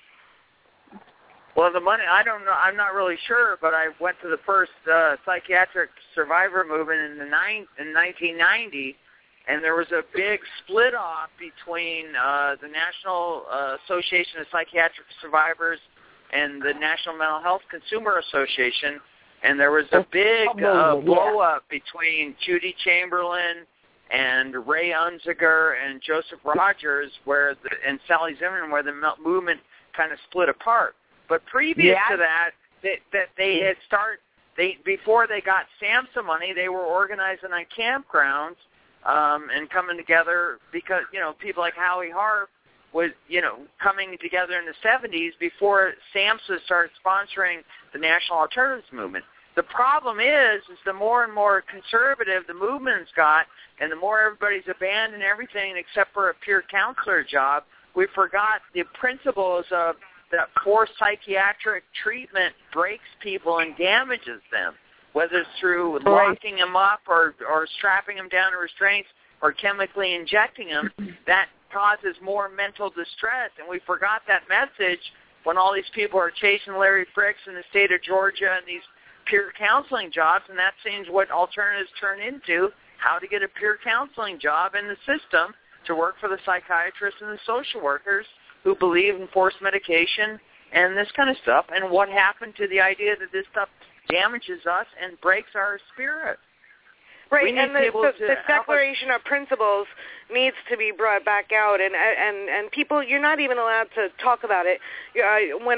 Well, the money, I don't know. I'm not really sure, but I went to the first psychiatric survivor movement in 1990, and there was a big split-off between the National Association of Psychiatric Survivors and the National Mental Health Consumer Association, and there was a big blow-up between Judy Chamberlain and Ray Unziger and Joseph Rogers and Sally Zimmerman, where the movement kind of split apart. But previous to that, they before they got SAMHSA money, they were organizing on campgrounds and coming together because, people like Howie Harp was, coming together in the 70s before SAMHSA started sponsoring the National Alternatives Movement. The problem is the more and more conservative the movement's got, and the more everybody's abandoned everything except for a peer counselor job, we forgot the principles of that forced psychiatric treatment breaks people and damages them, whether it's through locking them up or strapping them down to restraints or chemically injecting them. That causes more mental distress, and we forgot that message when all these people are chasing Larry Fricks in the state of Georgia and these peer counseling jobs, and that seems what alternatives turn into, how to get a peer counseling job in the system to work for the psychiatrists and the social workers who believe in forced medication and this kind of stuff, and what happened to the idea that this stuff damages us and breaks our spirit. Right, and the Declaration of Principles needs to be brought back out, and people, you're not even allowed to talk about it. When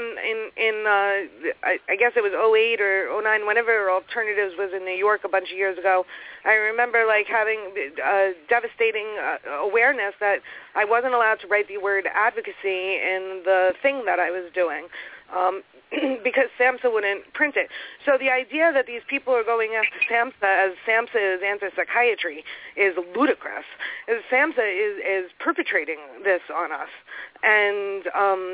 I guess it was 2008 or 2009, whenever Alternatives was in New York a bunch of years ago, I remember having devastating awareness that I wasn't allowed to write the word advocacy in the thing that I was doing. Because SAMHSA wouldn't print it. So the idea that these people are going after SAMHSA as SAMHSA is anti-psychiatry is ludicrous. SAMHSA is perpetrating this on us. And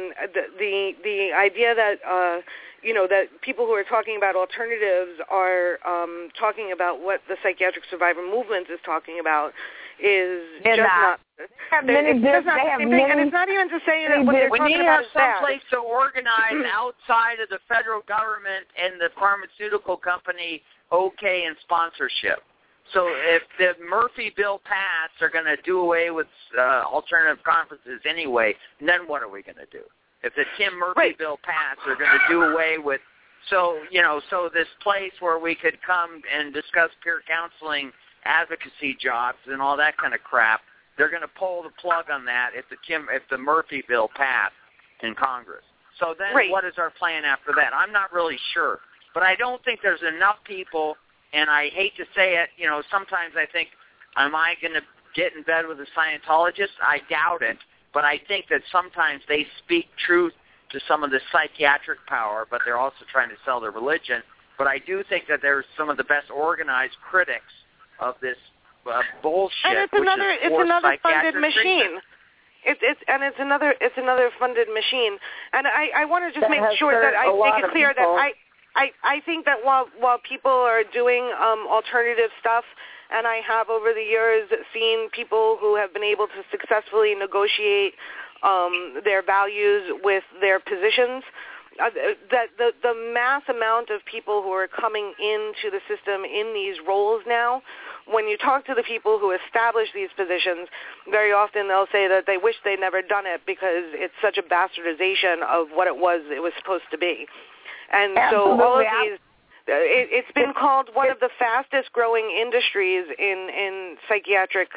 the idea that, that people who are talking about alternatives are talking about what the psychiatric survivor movement is talking about is not. And it's not even to say that what they're talking about is bad. We need to have someplace to organize outside of the federal government and the pharmaceutical company and sponsorship. So if the Murphy bill passed, they're going to do away with alternative conferences anyway, then what are we going to do? If the Tim Murphy bill passed, they're going to do away with, so this place where we could come and discuss peer counseling, advocacy jobs, and all that kind of crap, they're going to pull the plug on that if the Murphy bill passed in Congress. So then what is our plan after that? I'm not really sure. But I don't think there's enough people, and I hate to say it, sometimes I think, am I going to get in bed with a Scientologist? I doubt it. But I think that sometimes they speak truth to some of the psychiatric power, but they're also trying to sell their religion. But I do think that there's some of the best organized critics of this bullshit. And it's another funded machine. It's another funded machine. And I want to just make sure that I make it clear that I think that while people are doing alternative stuff, and I have over the years seen people who have been able to successfully negotiate their values with their positions, that the mass amount of people who are coming into the system in these roles now, when you talk to the people who establish these positions, very often they'll say that they wish they'd never done it because it's such a bastardization of what it was supposed to be. And so all of these, it's been called one of the fastest growing industries in psychiatric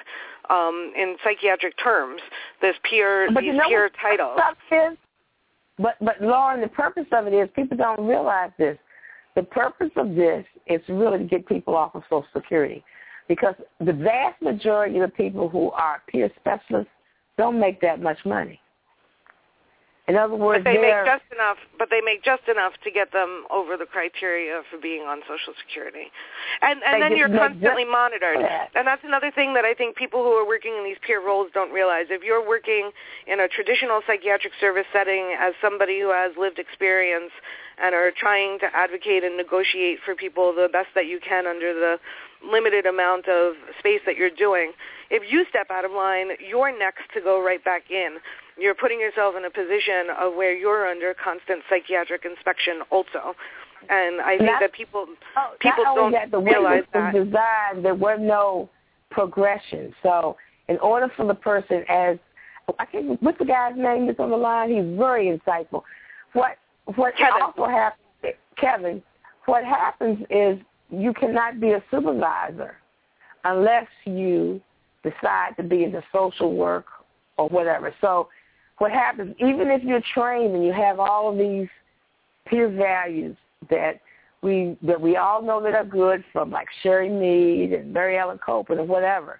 terms. These peer titles. But Lauren, the purpose of it is people don't realize this. The purpose of this is really to get people off of Social Security, because the vast majority of the people who are peer specialists don't make that much money. In other words, they make just enough to get them over the criteria for being on Social Security, and then you're constantly monitored. And that's another thing that I think people who are working in these peer roles don't realize. If you're working in a traditional psychiatric service setting as somebody who has lived experience and are trying to advocate and negotiate for people the best that you can under the limited amount of space that you're doing, if you step out of line, you're next to go right back in. You're putting yourself in a position of where you're under constant psychiatric inspection also. And I think that people don't realize that. Designed, there was no progression. So in order for the person, what's the guy's name that's on the line? He's very insightful. What also happens, Kevin, what happens is you cannot be a supervisor unless you decide to be into social work or whatever. So what happens, even if you're trained and you have all of these peer values that that we all know that are good, from like Sherry Mead and Mary Ellen Copeland or whatever.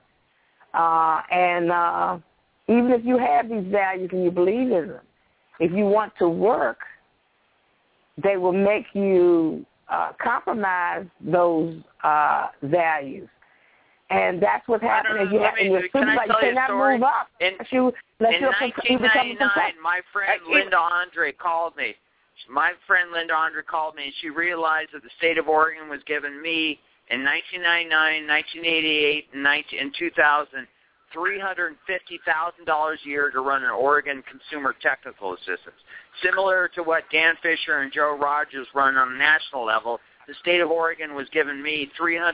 And even if you have these values and you believe in them, if you want to work, they will make you compromise those values. And that's what's happening. You cannot move up. In 1999, my friend Linda Andre called me. My friend Linda Andre called me, and she realized that the state of Oregon was giving me, in 1999, 1988, and 2000, $350,000 a year to run an Oregon Consumer Technical Assistance. Similar to what Dan Fisher and Joe Rogers run on a national level, the state of Oregon was giving me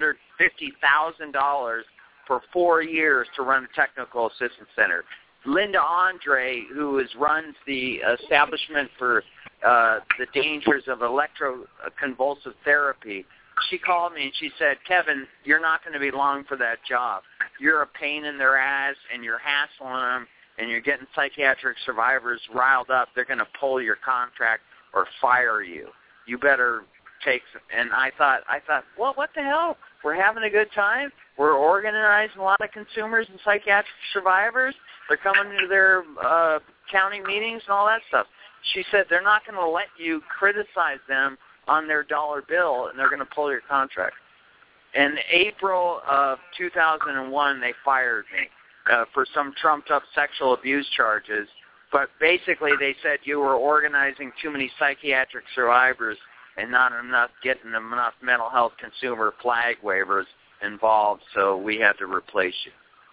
$350,000 for 4 years to run a technical assistance center. Linda Andre, who runs the establishment for the dangers of electroconvulsive therapy, she called me and she said, Kevin, you're not going to be long for that job. You're a pain in their ass, and you're hassling them, and you're getting psychiatric survivors riled up. They're going to pull your contract or fire you. You better take some. And I thought, well, what the hell? We're having a good time. We're organizing a lot of consumers and psychiatric survivors. They're coming to their county meetings and all that stuff. She said they're not going to let you criticize them on their dollar bill, and they're going to pull your contract. In April of 2001, they fired me for some trumped-up sexual abuse charges. But basically, they said you were organizing too many psychiatric survivors and not getting enough mental health consumer flag waivers involved, so we had to replace you.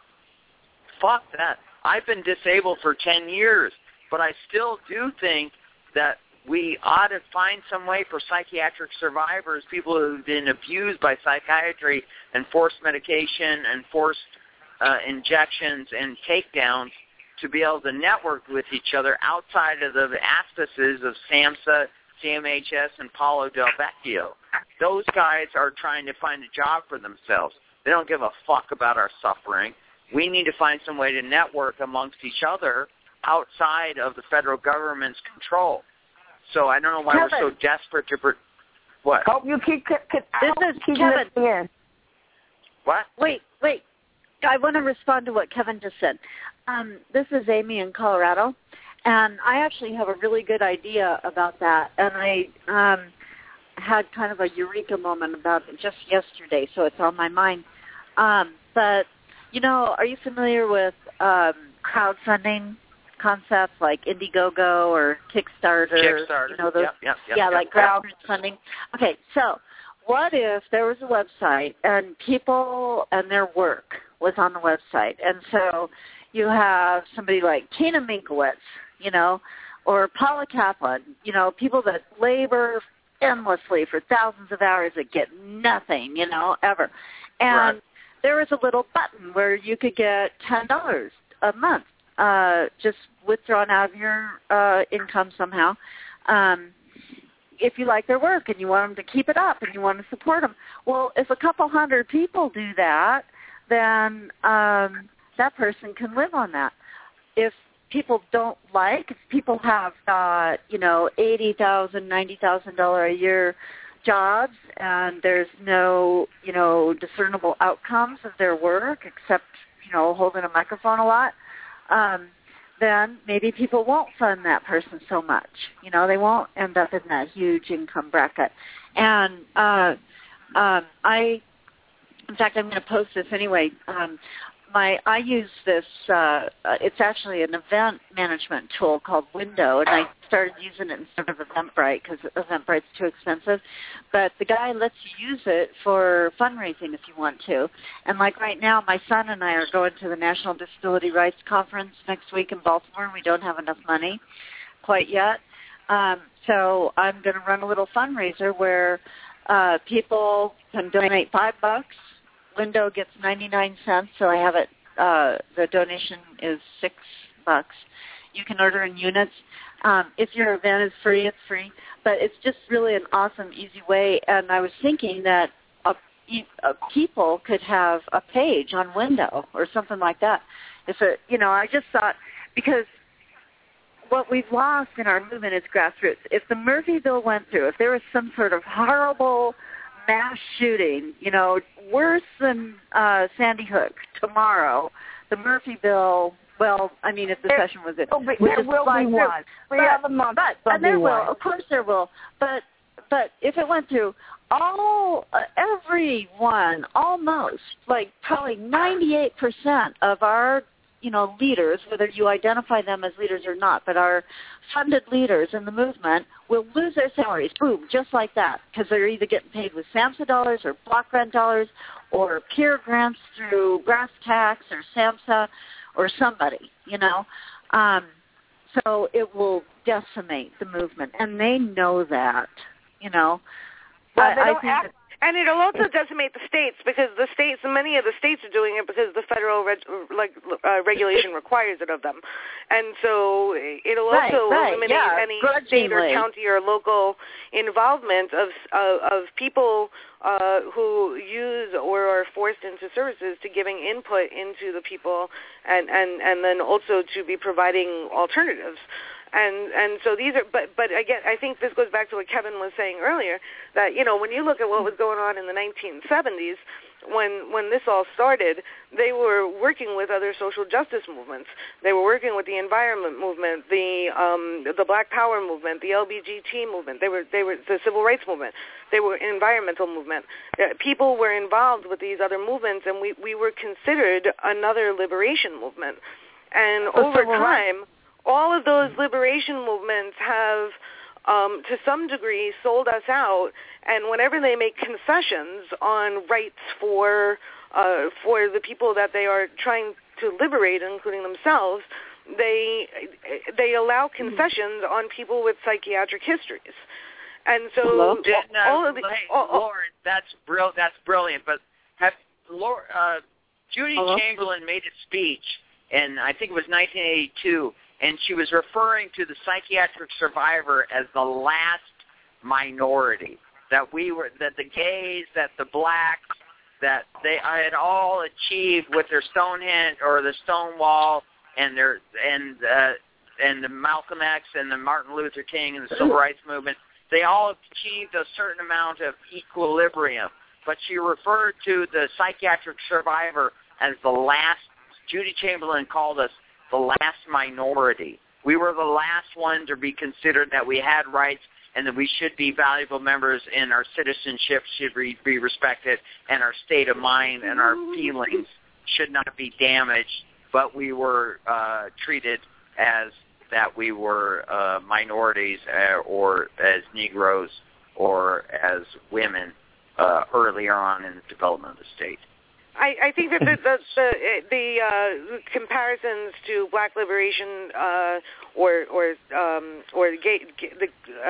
Fuck that. I've been disabled for 10 years, but I still do think that we ought to find some way for psychiatric survivors, people who've been abused by psychiatry and forced medication and forced injections and takedowns, to be able to network with each other outside of the auspices of SAMHSA, CMHS, and Paulo Del Vecchio. Those guys are trying to find a job for themselves. They don't give a fuck about our suffering. We need to find some way to network amongst each other outside of the federal government's control. So I don't know why Kevin, we're so desperate to... What? Hope you keep Kevin. listening. What? Wait. I want to respond to what Kevin just said. This is Amy in Colorado, and I actually have a really good idea about that. And I had kind of a eureka moment about it just yesterday, so it's on my mind. But, are you familiar with crowdfunding concepts like Indiegogo or Kickstarter? Kickstarter. Yep. Like crowdfunding. Okay, so what if there was a website and people and their work was on the website? And so you have somebody like Tina Minkowitz, or Paula Kaplan, people that labor endlessly for thousands of hours that get nothing, ever. And there was a little button where you could get $10 a month just withdrawn out of your income somehow. If you like their work and you want them to keep it up and you want to support them. Well, if a couple hundred people do that, then that person can live on that. If people don't if people have $80,000, $90,000 a year jobs and there's no, discernible outcomes of their work except, holding a microphone a lot, then maybe people won't fund that person so much. They won't end up in that huge income bracket. And in fact, I'm going to post this anyway. I use this, it's actually an event management tool called Window, and I started using it instead of Eventbrite because Eventbrite's too expensive. But the guy lets you use it for fundraising if you want to. And like right now, my son and I are going to the National Disability Rights Conference next week in Baltimore, and we don't have enough money quite yet. So I'm going to run a little fundraiser where people can donate $5. Window gets 99 cents, so I have it. The donation is $6. You can order in units. If your event is free, it's free. But it's just really an awesome, easy way. And I was thinking that people could have a page on Window or something like that. I just thought, because what we've lost in our movement is grassroots. If the Murphy Bill went through, if there was some sort of horrible mass shooting, worse than Sandy Hook tomorrow, the Murphy Bill, well, I mean, if the session was it, there will be one. Of course there will. But if it went through, everyone, almost, like probably 98% of our leaders, whether you identify them as leaders or not, but our funded leaders in the movement will lose their salaries, boom, just like that, because they're either getting paid with SAMHSA dollars or block grant dollars or peer grants through Brass Tax or SAMHSA or somebody, So it will decimate the movement, and they know that, And it'll also decimate the states because many of the states are doing it because the federal regulation requires it of them. And so it'll also eliminate any state or county or local involvement of people who use or are forced into services to giving input into the people and then also to be providing alternatives. And so these are, but again, I think this goes back to what Kevin was saying earlier, that, when you look at what was going on in the 1970s, when this all started, they were working with other social justice movements. They were working with the environment movement, the Black Power movement, the LGBT movement. They were the civil rights movement. They were environmental movement. People were involved with these other movements, and we were considered another liberation movement. And over time, all of those liberation movements have, to some degree, sold us out. And whenever they make concessions on rights for the people that they are trying to liberate, including themselves, they allow concessions on people with psychiatric histories. And so, Lauren, that's brilliant. But Judy Chamberlain made a speech, and I think it was 1982. And she was referring to the psychiatric survivor as the last minority, that the gays, that the blacks, that they had all achieved with their Stonehenge or the Stonewall and the Malcolm X and the Martin Luther King and the Civil Rights Movement. They all achieved a certain amount of equilibrium. But she referred to the psychiatric survivor as the last. Judy Chamberlain called us the last minority. We were the last one to be considered that we had rights and that we should be valuable members and our citizenship should be respected and our state of mind and our feelings should not be damaged, but we were treated as that we were minorities or as Negroes or as women earlier on in the development of the state. I think that the comparisons to Black liberation or the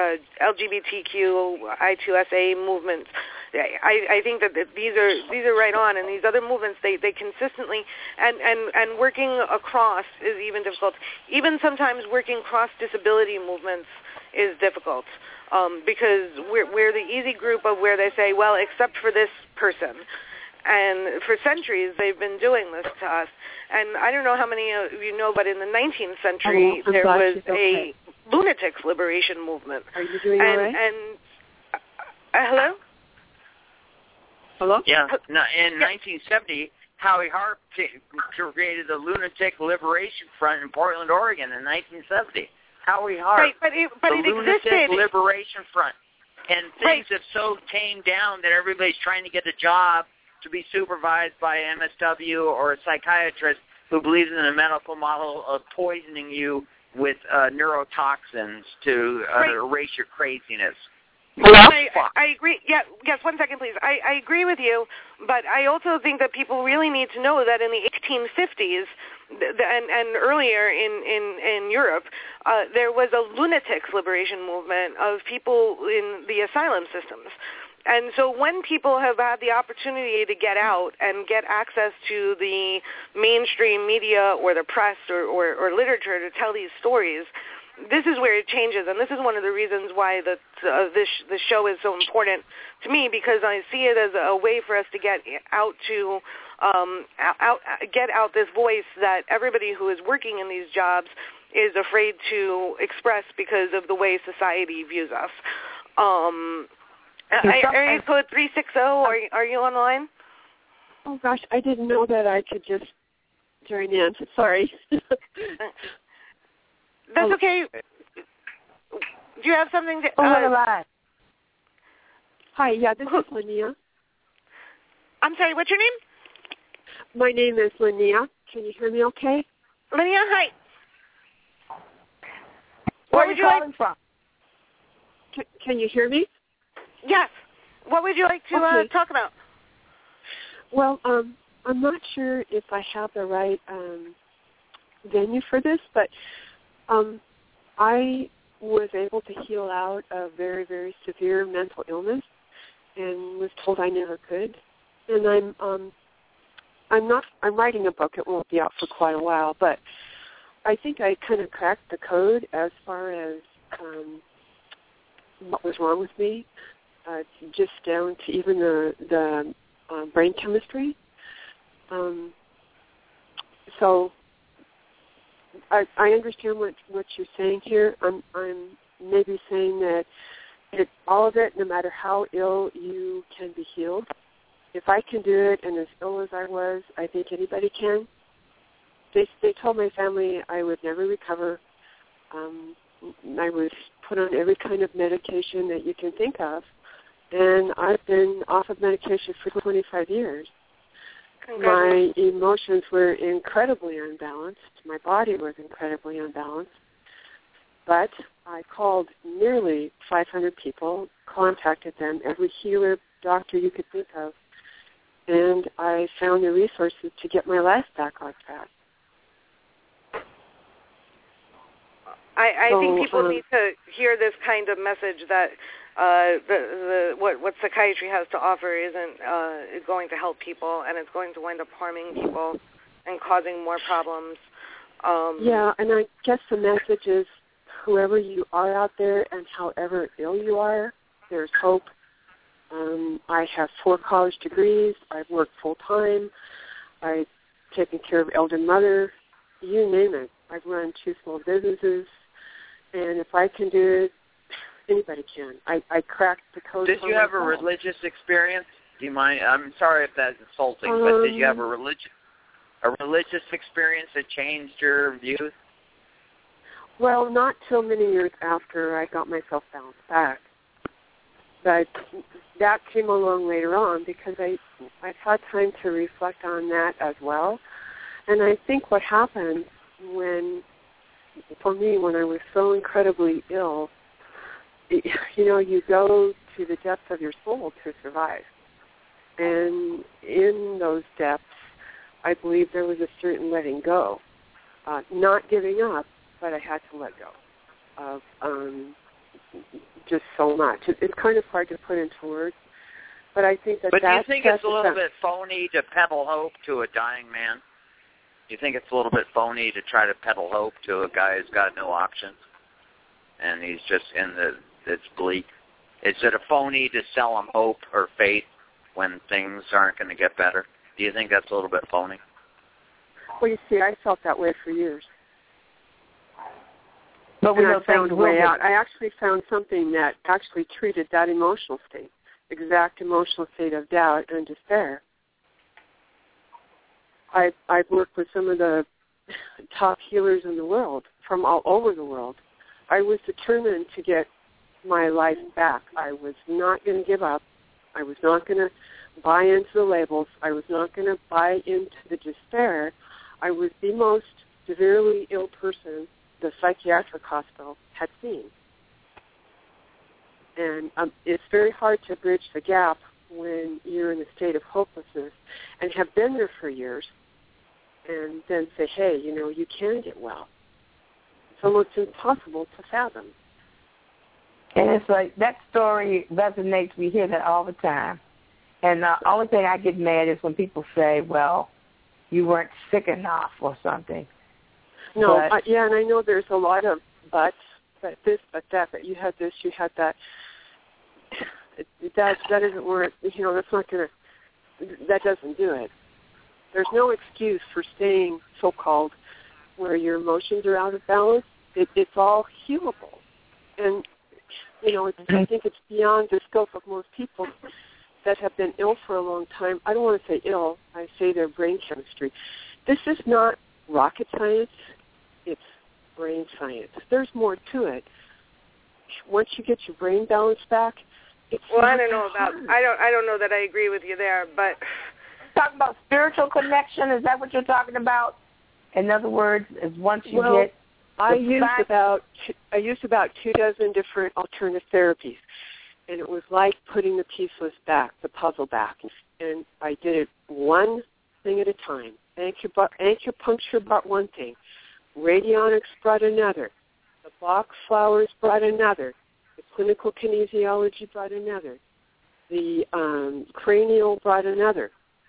LGBTQ I2SA movements, I think that these are right on, and these other movements they consistently and working across is even difficult. Even sometimes working cross disability movements is difficult because we're the easy group of where they say, well, except for this person. And for centuries, they've been doing this to us. And I don't know how many of you know, but in the 19th century, there was a lunatics liberation movement. Are you doing all right? Hello? Hello? Yeah. No, in 1970, Howie Hart created the Lunatic Liberation Front in Portland, Oregon in 1970. Howie Hart. Right, but it Lunatic existed. Liberation Front. And things have so tamed down that everybody's trying to get a job to be supervised by an MSW or a psychiatrist who believes in a medical model of poisoning you with neurotoxins to erase your craziness. I agree. Yes, 1 second, please. I agree with you, but I also think that people really need to know that in the 1850s and earlier in Europe, there was a lunatics liberation movement of people in the asylum systems. And so when people have had the opportunity to get out and get access to the mainstream media or the press or literature to tell these stories, this is where it changes. And this is one of the reasons why this show is so important to me, because I see it as a way for us to get out get out this voice that everybody who is working in these jobs is afraid to express because of the way society views us. Area code 360, are you online? Oh, gosh, I didn't know that I could just join in. Sorry. That's okay. Do you have something to... Hi, yeah, this is Linnea. I'm sorry, what's your name? My name is Linnea. Can you hear me okay? Linnea, hi. Where are you calling from? Can you hear me? Yes. What would you like to talk about? Well, I'm not sure if I have the right venue for this, but I was able to heal out a very, very severe mental illness and was told I never could. And I'm writing a book. It won't be out for quite a while, but I think I kind of cracked the code as far as what was wrong with me, just down to even the brain chemistry. So I understand what you're saying here. I'm maybe saying that all of it, no matter how ill you can be healed. If I can do it, and as ill as I was, I think anybody can. They told my family I would never recover. I was put on every kind of medication that you can think of, and I've been off of medication for 25 years. My emotions were incredibly unbalanced. My body was incredibly unbalanced. But I called nearly 500 people, contacted them, every healer, doctor you could think of, and I found the resources to get my life back on track. I think people need to hear this kind of message that what psychiatry has to offer isn't going to help people, and it's going to wind up harming people and causing more problems. Yeah, and I guess the message is, whoever you are out there and however ill you are, there's hope. I have 4 college degrees. I've worked full-time. I've taken care of elder mother. You name it. I've run 2 small businesses. And if I can do it, anybody can. I cracked the code. Did you have a religious experience? Do you mind? I'm sorry if that's insulting, but did you have a religious experience that changed your views? Well, not till many years after I got myself bounced back. But that came along later on because I had time to reflect on that as well. And I think what happened for me, when I was so incredibly ill, you go to the depths of your soul to survive. And in those depths, I believe there was a certain letting go. Not giving up, but I had to let go of just so much. It's kind of hard to put into words, but I think that. But do you think it's a little bit phony to peddle hope to a dying man? Do you think it's a little bit phony to try to peddle hope to a guy who's got no options and he's just it's bleak? Is it a phony to sell him hope or faith when things aren't going to get better? Do you think that's a little bit phony? Well, you see, I felt that way for years. But we I found a way out. I actually found something that actually treated that emotional state, exact emotional state of doubt and despair. I've worked with some of the top healers in the world from all over the world. I was determined to get my life back. I was not going to give up. I was not going to buy into the labels. I was not going to buy into the despair. I was the most severely ill person the psychiatric hospital had seen. And it's very hard to bridge the gap when you're in a state of hopelessness and have been there for years and then say, hey, you can get well. It's almost impossible to fathom. And it's like that story resonates. We hear that all the time. And the only thing I get mad is when people say, well, you weren't sick enough or something. No, and I know there's a lot of buts, but this, but that, but you had this, you had that. That isn't where, that's not going to, that doesn't do it. There's no excuse for staying so-called where your emotions are out of balance It's all healable. And, I think it's beyond the scope of most people that have been ill for a long time. I don't want to say ill. I say their brain chemistry. This is not rocket science. It's brain science. There's more to it. Once you get your brain balance back, I don't know that I agree with you there, but talking about spiritual connection, is that what you're talking about? In other words, is once you get I used about 24 different alternative therapies, and it was like putting the pieces back, the puzzle back, and I did it one thing at a time. Acupuncture brought one thing, radionics brought another, the Bach flowers brought another, the clinical kinesiology brought another, the cranial brought another.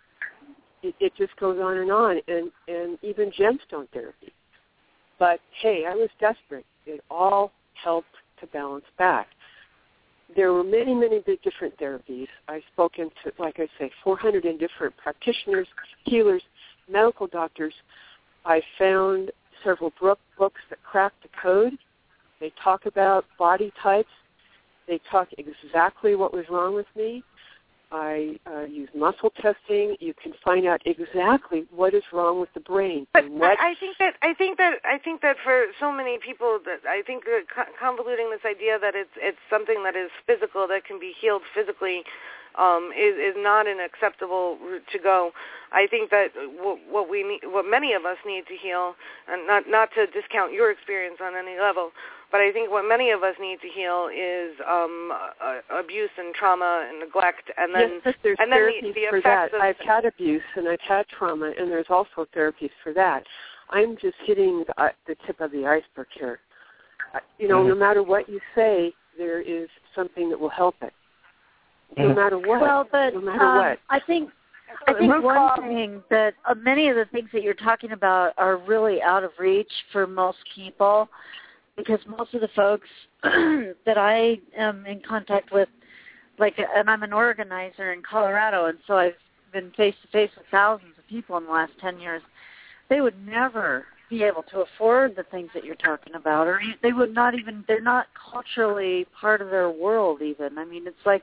It just goes on, and even gemstone therapy. But, hey, I was desperate. It all helped to balance back. There were many, many big different therapies. I've spoken to, like I say, 400 different practitioners, healers, medical doctors. I found several books that crack the code. They talk about body types. They talk exactly what was wrong with me. I use muscle testing. You can find out exactly what is wrong with the brain. But I think that for so many people, that I think convoluting this idea that it's something that is physical, that can be healed physically, is not an acceptable route to go. I think that what many of us need to heal, and not to discount your experience on any level, but I think what many of us need to heal is abuse and trauma and neglect, and then there's and therapies then the for effects that. I've had abuse and I've had trauma, and there's also therapies for that. I'm just hitting the tip of the iceberg here. No matter what you say, there is something that will help it. No matter what. Well, but no matter what. I think one thing that many of the things that you're talking about are really out of reach for most people, because most of the folks that I am in contact with, and I'm an organizer in Colorado, and so I've been face-to-face with thousands of people in the last 10 years, they would never be able to afford the things that you're talking about, or they would not even, they're not culturally part of their world even. I mean, it's like,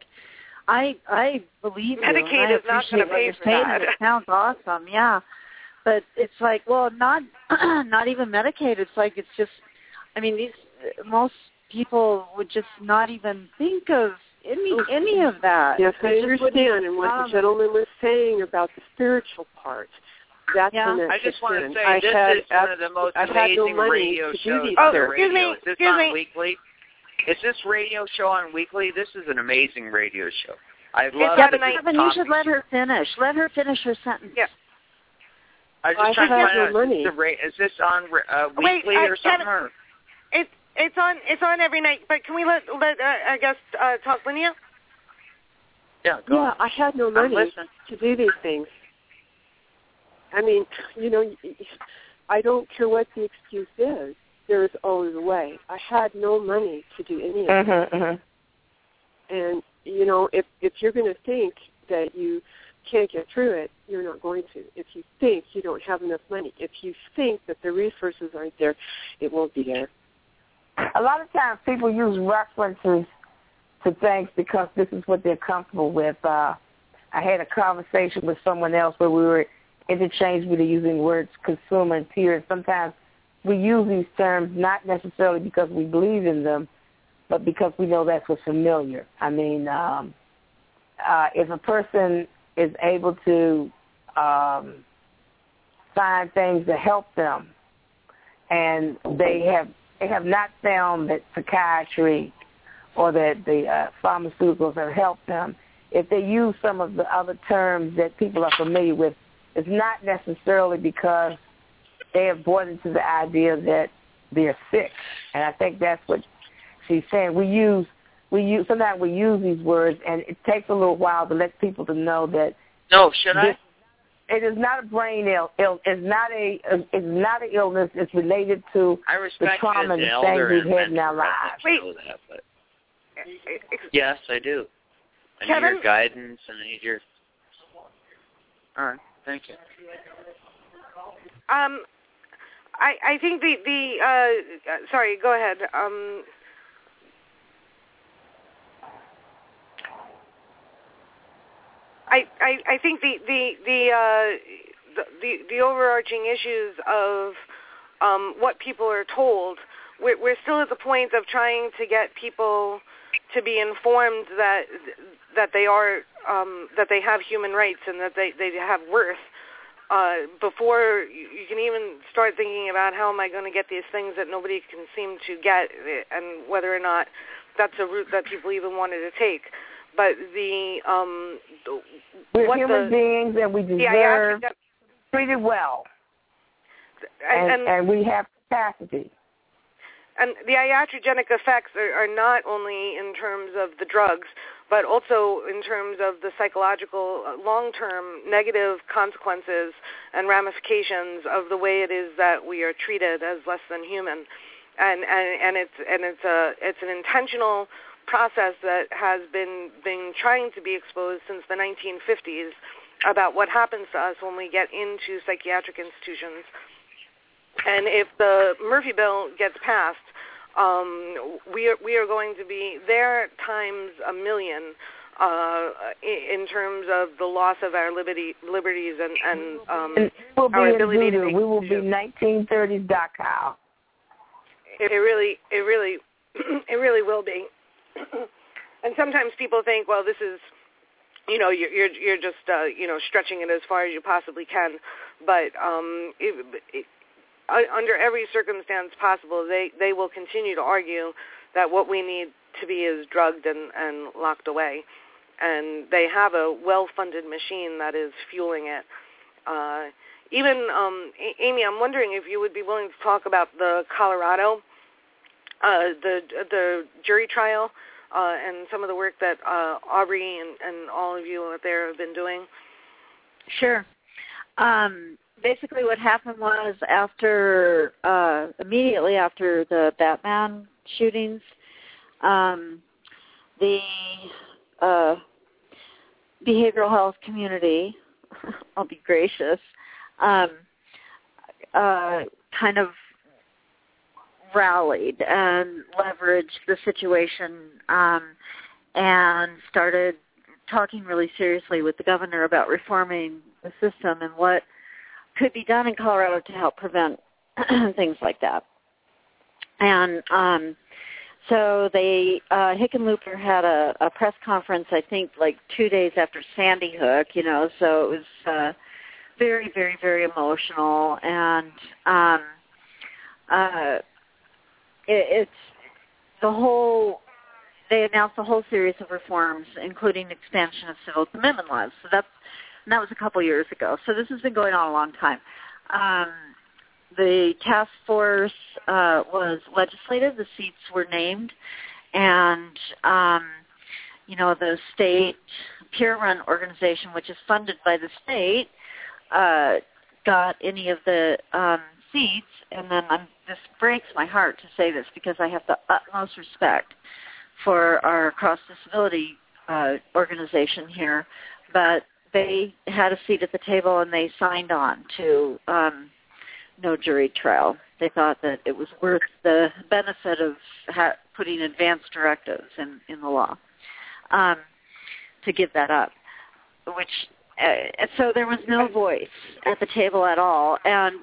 I believe you. Medicaid is not going to pay for that. It sounds awesome, yeah. But it's like, well, not even Medicaid. It's like, it's just, I mean, most people would just not even think of any of that. Yes, I understand. And what the gentleman was saying about the spiritual part, that's when it I just want to in. say, this is one of the most amazing radio shows on the radio. Is this on Weekly? Is this radio show on Weekly? This is an amazing radio show. I love it. Kevin, you should let her finish. Let her finish her sentence. Yeah. I just trying to find out, is this on Weekly or something? Kevin, it's on every night, but can we let our guest talk, Linnea? Yeah, go on. I had no money to do these things. I mean, I don't care what the excuse is. There is always a way. I had no money to do any of it. And, if you're going to think that you can't get through it, you're not going to. If you think you don't have enough money, if you think that the resources aren't there, it won't be there. A lot of times people use references to things because this is what they're comfortable with. I had a conversation with someone else where we were interchangeably using words consumer and peer, and sometimes we use these terms not necessarily because we believe in them, but because we know that's what's familiar. I mean, if a person is able to find things that help them, and they have not found that psychiatry or that the pharmaceuticals have helped them, if they use some of the other terms that people are familiar with, it's not necessarily because they have bought into the idea that they're sick. And I think that's what she's saying. Sometimes we use these words, and it takes a little while to let people to know that. No, should I? It is not a brain illness. It's not an illness. It's related to the trauma and the things we've had in our lives. Wait. Yes, I do. I need your guidance, and I need your. All right, thank you. I think sorry, go ahead. I think the overarching issues of what people are told, we're still at the point of trying to get people to be informed that they are that they have human rights and that they have worth. Before you can even start thinking about how am I going to get these things that nobody can seem to get, and whether or not that's a route that people even wanted to take. But we're human beings and we deserve treated well, and we have capacity. And the iatrogenic effects are not only in terms of the drugs, but also in terms of the psychological long-term negative consequences and ramifications of the way it is that we are treated as less than human. And it's an intentional process that has been trying to be exposed since the 1950s about what happens to us when we get into psychiatric institutions. And if the Murphy Bill gets passed, we are going to be there times a million in terms of the loss of our liberties and our ability to make. We will be 1930s Dachau. It really will be. And sometimes people think, well, this is, you're just stretching it as far as you possibly can, but under every circumstance possible, they will continue to argue that what we need to be is drugged and locked away. And they have a well-funded machine that is fueling it. Amy, I'm wondering if you would be willing to talk about the Colorado, the jury trial, and some of the work that Aubrey and all of you out there have been doing. Sure. Basically what happened was immediately after the Batman shootings, the behavioral health community, I'll be gracious, kind of rallied and leveraged the situation and started talking really seriously with the governor about reforming the system and what could be done in Colorado to help prevent things like that. And so Hickenlooper had a press conference, I think, like 2 days after Sandy Hook, so it was very, very, very emotional. And they announced a whole series of reforms, including expansion of civil commitment laws. So that was a couple years ago. So this has been going on a long time. The task force was legislated. The seats were named. And, the state peer-run organization, which is funded by the state, got any of the seats. And then this breaks my heart to say this because I have the utmost respect for our cross-disability organization here. But they had a seat at the table and they signed on to no jury trial. They thought that it was worth the benefit of putting advanced directives in the law to give that up. So there was no voice at the table at all. And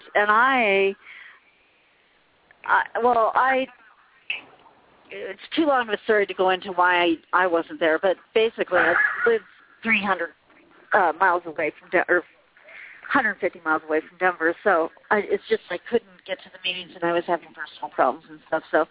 it's too long of a story to go into why I wasn't there, but basically I lived 300 miles away from Denver, 150 miles away from Denver, so it's just I couldn't get to the meetings and I was having personal problems and stuff, so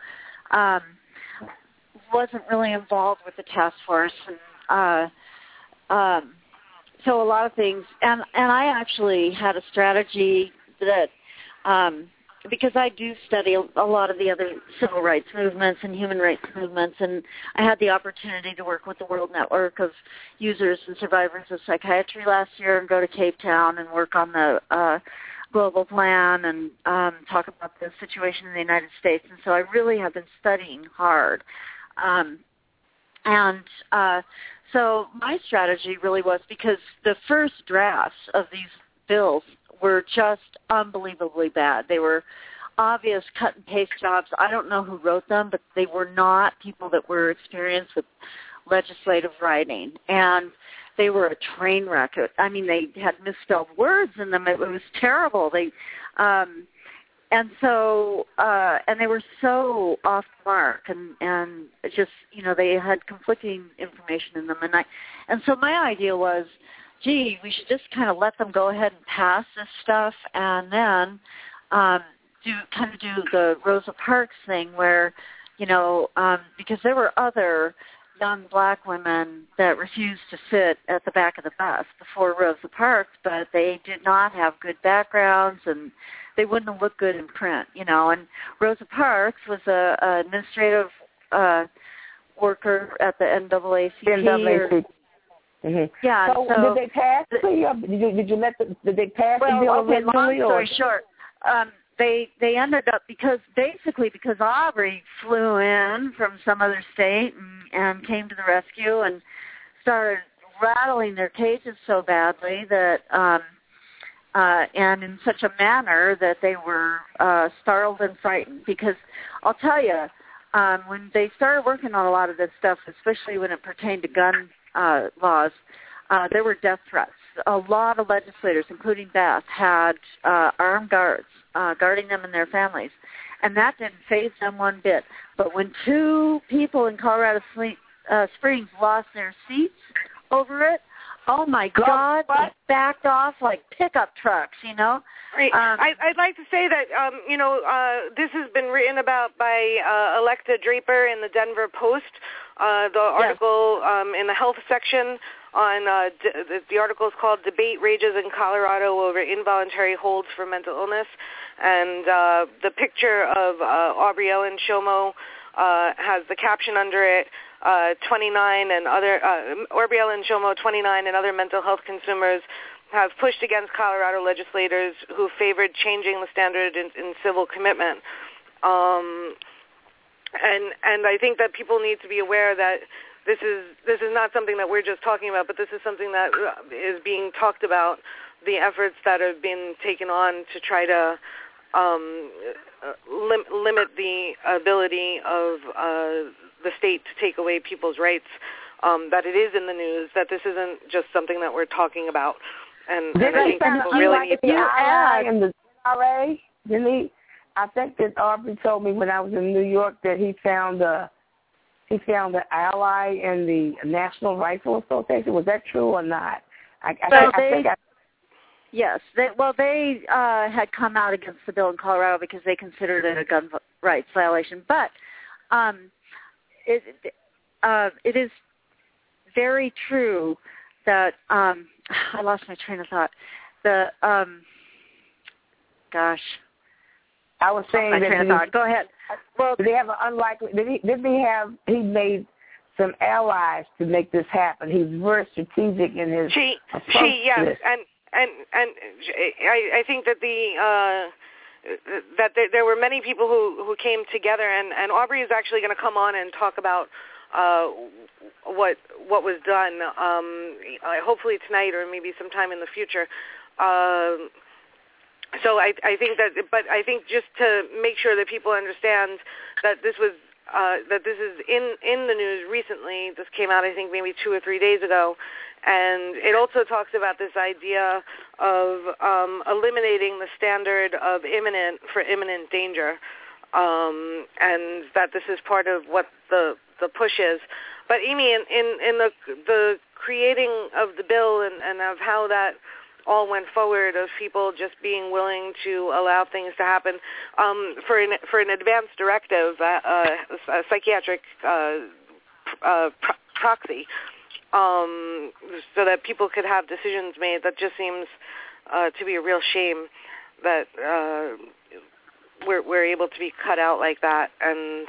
wasn't really involved with the task force. And so a lot of things, and I actually had a strategy that because I do study a lot of the other civil rights movements and human rights movements, and I had the opportunity to work with the World Network of Users and Survivors of Psychiatry last year and go to Cape Town and work on the global plan and talk about the situation in the United States. And so I really have been studying hard. So my strategy really was, because the first drafts of these bills were just unbelievably bad. They were obvious cut and paste jobs. I don't know who wrote them, but they were not people that were experienced with legislative writing. And they were a train wreck. I mean, they had misspelled words in them. It was terrible. And they were so off the mark, and just, you know, they had conflicting information in them. And so my idea was, gee, we should just kind of let them go ahead and pass this stuff, and then do the Rosa Parks thing where, you know, because there were other young black women that refused to sit at the back of the bus before Rosa Parks, but they did not have good backgrounds, and they wouldn't have looked good in print, you know. And Rosa Parks was a administrative worker at the NAACP. Mm-hmm. Yeah. So did they pass? Did they pass the bill originally? Long story short, they ended up because Aubrey flew in from some other state and came to the rescue and started rattling their cages so badly that and in such a manner that they were startled and frightened. Because I'll tell you, when they started working on a lot of this stuff, especially when it pertained to gun laws, there were death threats. A lot of legislators, including Beth, had armed guards guarding them and their families, and that didn't faze them one bit. But when 2 people in Colorado Springs lost their seats over it, oh my God, they backed off like pickup trucks, you know. Right. I'd like to say that, this has been written about by Electa Draper in the Denver Post. The article in the health section on the article is called "Debate Rages in Colorado Over Involuntary Holds for Mental Illness," and the picture of Aubrey Ellen Shomo has the caption under it, 29 and other Aubrey Ellen Shomo, 29 and other mental health consumers have pushed against Colorado legislators who favored changing the standard in civil commitment. And I think that people need to be aware that this is not something that we're just talking about, but this is something that is being talked about, the efforts that have been taken on to try to limit the ability of the state to take away people's rights, that it is in the news, that this isn't just something that we're talking about. And I think people really need to add in the NRA, didn't he? I think that Aubrey told me when I was in New York that he found an ally in the National Rifle Association. Was that true or not? Yes. They had come out against the bill in Colorado because they considered it a gun rights violation. But it is very true that I lost my train of thought. I was saying that Go ahead. Well, did they have an unlikely? He made some allies to make this happen. He's very strategic in his approach to this. and I think that that there were many people who came together, and Aubrey is actually going to come on and talk about what was done. Hopefully tonight or maybe sometime in the future. So I think but I think just to make sure that people understand that this is in the news recently. This came out, I think, maybe 2 or 3 days ago, and it also talks about this idea of eliminating the standard of imminent danger, and that this is part of what the push is. But Amy, in the creating of the bill and of how that all went forward, of people just being willing to allow things to happen for an advance directive, a psychiatric proxy, so that people could have decisions made. That just seems to be a real shame that we're able to be cut out like that. And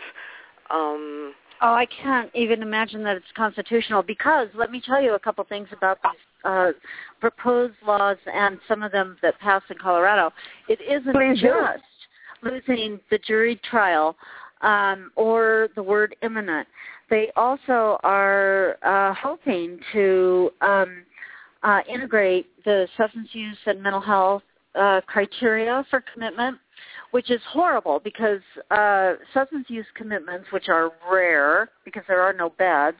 I can't even imagine that it's constitutional, because let me tell you a couple things about these proposed laws and some of them that passed in Colorado. It isn't just losing the jury trial or the word imminent. They also are hoping to integrate the substance use and mental health criteria for commitment, which is horrible because substance use commitments, which are rare because there are no beds,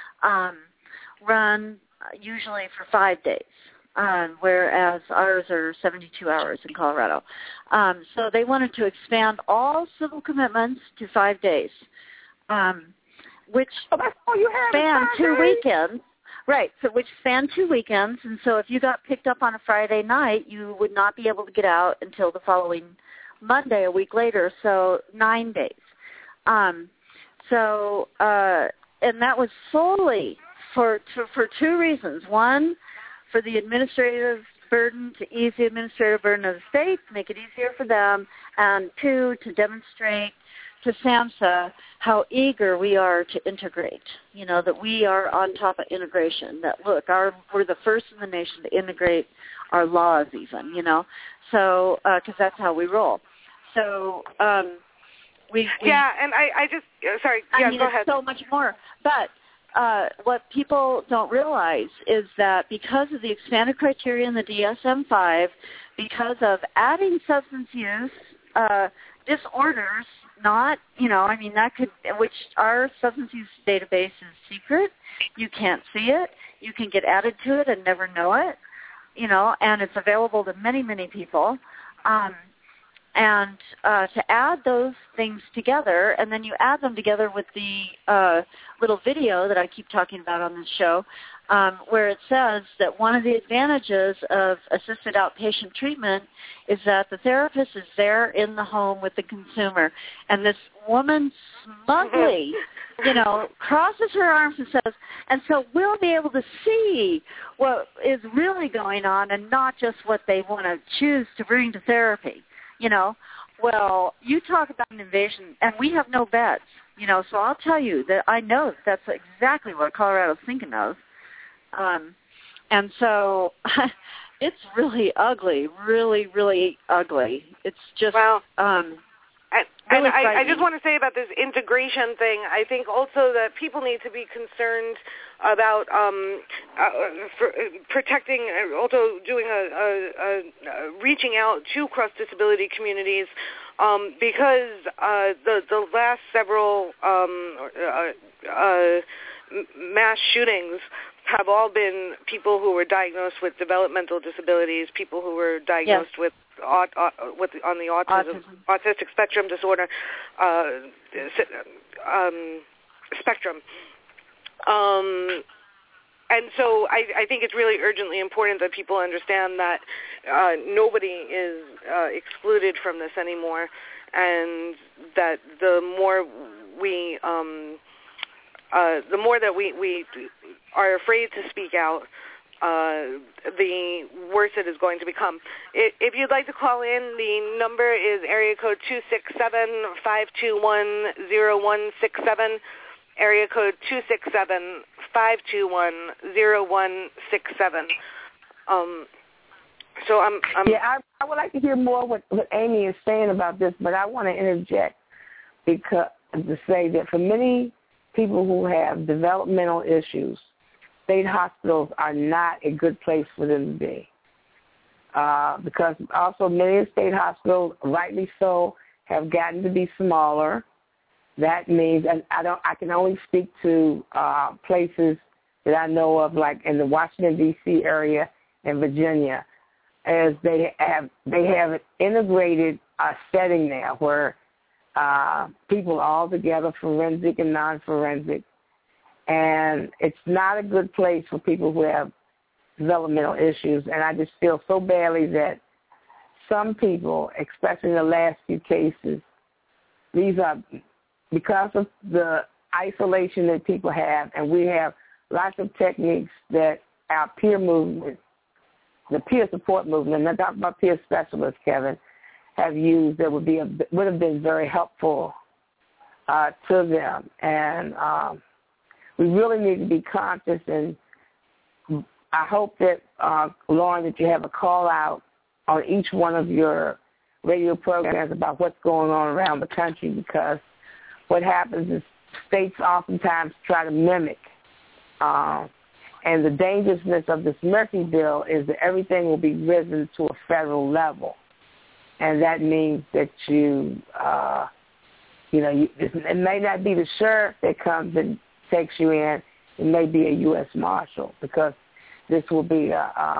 run usually for 5 days, whereas ours are 72 hours in Colorado. So they wanted to expand all civil commitments to 5 days, which span 2 weekends. Right, so which span 2 weekends, and so if you got picked up on a Friday night, you would not be able to get out until the following Monday, a week later, so 9 days. And that was solely for 2 reasons. One, for the administrative burden, to ease the administrative burden of the state, make it easier for them, and 2, to demonstrate to SAMHSA how eager we are to integrate, that we are on top of integration, that, look, we're the first in the nation to integrate our laws even, so, because that's how we roll. So, yeah, and I just, sorry, yeah, go ahead. It's so much more, but what people don't realize is that because of the expanded criteria in the DSM-5, because of adding substance use disorders, not, that could, which our substance use database is secret. You can't see it. You can get added to it and never know it, and it's available to many, many people. And to add those things together, and then you add them together with the little video that I keep talking about on this show, where it says that one of the advantages of assisted outpatient treatment is that the therapist is there in the home with the consumer. And this woman smugly, crosses her arms and says, and so we'll be able to see what is really going on and not just what they want to choose to bring to therapy. Well, you talk about an invasion, and we have no beds, so I'll tell you that I know that's exactly what Colorado's thinking of. And so it's really ugly, really, really ugly. It's just really I just want to say about this integration thing, I think also that people need to be concerned about protecting, also doing reaching out to cross-disability communities, because the last several mass shootings have all been people who were diagnosed with developmental disabilities, people who were diagnosed with on the autistic spectrum disorder spectrum. And so I think it's really urgently important that people understand that nobody is excluded from this anymore, and that the more that we are afraid to speak out, the worse it is going to become. If you'd like to call in, the number is area code 267-521-0167, area code 267-521-0167. So I'm I would like to hear more what Amy is saying about this, but I want to interject to say that for many people who have developmental issues, state hospitals are not a good place for them to be. Because also many state hospitals, rightly so, have gotten to be smaller. That means, and I can only speak to places that I know of, like in the Washington, D.C. area and Virginia, as they have an integrated setting there where people all together, forensic and non-forensic, and it's not a good place for people who have developmental issues. And I just feel so badly that some people, especially in the last few cases, these are because of the isolation that people have, and we have lots of techniques that our peer movement, the peer support movement, I'm not talking about peer specialists, Kevin, have used that would have been very helpful to them. And we really need to be conscious, and I hope that, Lauren, that you have a call out on each one of your radio programs about what's going on around the country, because what happens is states oftentimes try to mimic And the dangerousness of this Murphy bill is that everything will be risen to a federal level. And that means that it may not be the sheriff that comes and takes you in. It may be a U.S. Marshal, because this will be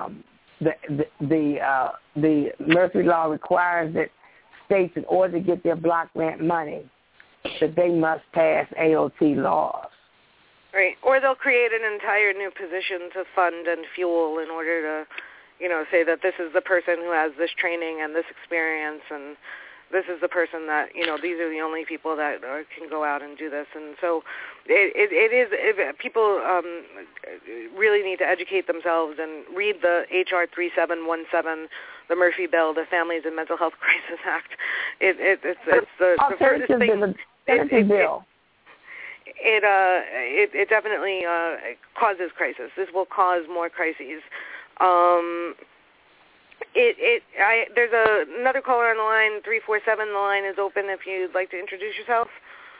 the Murphy Law requires that states, in order to get their block grant money, that they must pass AOT laws. Right. Or they'll create an entire new position to fund and fuel in order to, say that this is the person who has this training and this experience, and this is the person that, these are the only people that can go out and do this. And so people really need to educate themselves and read the H.R. 3717, the Murphy Bill, the Families and Mental Health Crisis Act. It's the furthest thing. It definitely causes crisis. This will cause more crises. There's another caller on the line, 347. The line is open if you'd like to introduce yourself.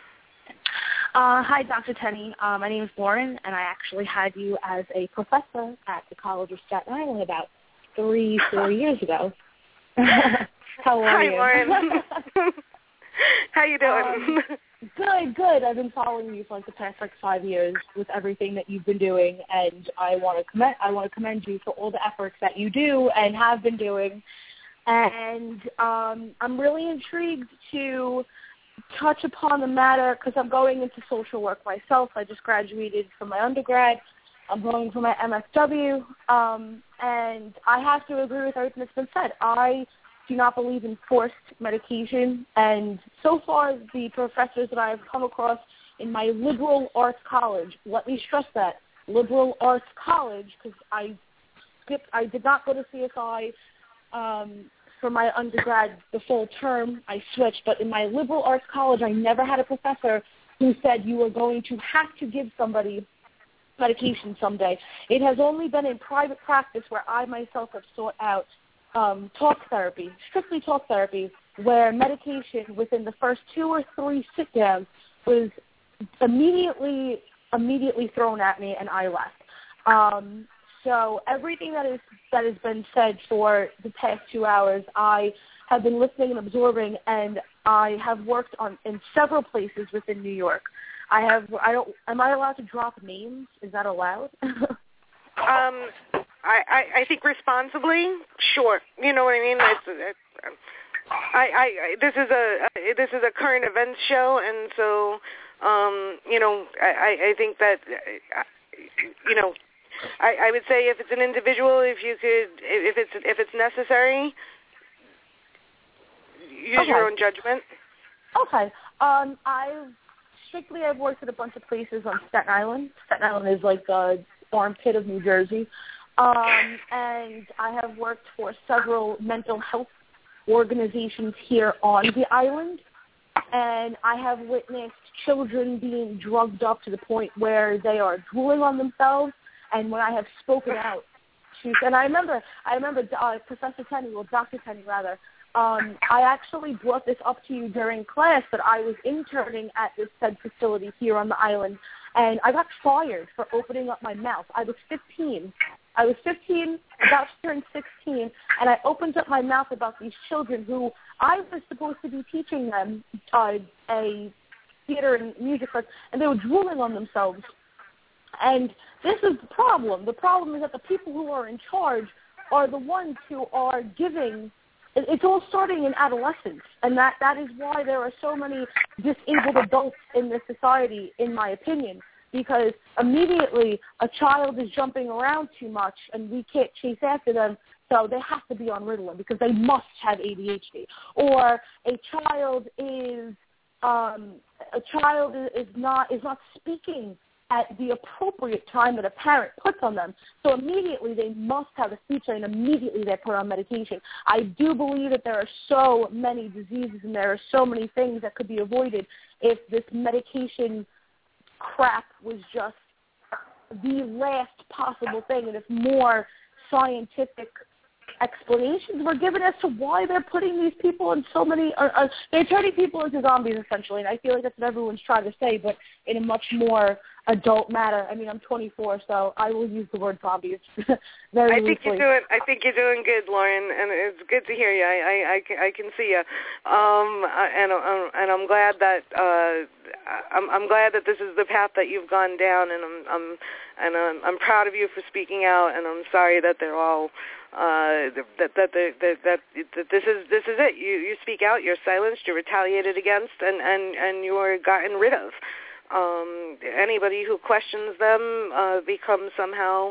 Hi, Dr. Tenney. My name is Lauren, and I actually had you as a professor at the College of Staten Island about 3-4 years ago. How are you? Hi, Lauren. How you doing? Good. I've been following you for the past 5 years with everything that you've been doing, and I want to commend you for all the efforts that you do and have been doing. And I'm really intrigued to touch upon the matter because I'm going into social work myself. I just graduated from my undergrad. I'm going for my MSW, and I have to agree with everything that's been said. I do not believe in forced medication, and so far the professors that I've come across in my liberal arts college, let me stress that, liberal arts college, because I did not go to CSI for my undergrad the full term. I switched, but in my liberal arts college I never had a professor who said you are going to have to give somebody medication someday. It has only been in private practice where I myself have sought out talk therapy, strictly talk therapy, where medication within the first 2 or 3 sit-downs was immediately thrown at me, and I left. So everything that has been said for the past 2 hours, I have been listening and absorbing, and I have worked in several places within New York. Am I allowed to drop names? Is that allowed? I think responsibly, sure. You know what I mean? This is a current events show, and so I think that I would say if it's an individual, if it's necessary, use your own judgment. Okay. I've worked at a bunch of places on Staten Island. Staten Island is like the armpit of New Jersey. And I have worked for several mental health organizations here on the island, and I have witnessed children being drugged up to the point where they are drooling on themselves. And when I have spoken out, and I remember Professor Tenney, well, Dr. Tenney rather, I actually brought this up to you during class that I was interning at this said facility here on the island, and I got fired for opening up my mouth. I was 15, about to turn 16, and I opened up my mouth about these children who I was supposed to be teaching them a theater and music class, and they were drooling on themselves. And this is the problem. The problem is that the people who are in charge are the ones who are giving. It's all starting in adolescence, and that is why there are so many disabled adults in this society, in my opinion, because immediately a child is jumping around too much and we can't chase after them, so they have to be on Ritalin because they must have ADHD. Or a child is not speaking at the appropriate time that a parent puts on them. So immediately they must have a speech and immediately they're put on medication. I do believe that there are so many diseases and there are so many things that could be avoided if this medication crap was just the last possible thing, and if more scientific explanations were given as to why they're putting these people in so many, they're turning people into zombies essentially, and I feel like that's what everyone's trying to say, but in a much more adult matter. I mean, I'm 24, so I will use the word zombies very I think loosely. I think you're doing good, Lauren, and it's good to hear you. I can see you, and I'm glad that I'm glad that this is the path that you've gone down, and I'm proud of you for speaking out, and I'm sorry that they're all that this is it. You speak out, you're silenced, you're retaliated against, and you're gotten rid of. Anybody who questions them becomes somehow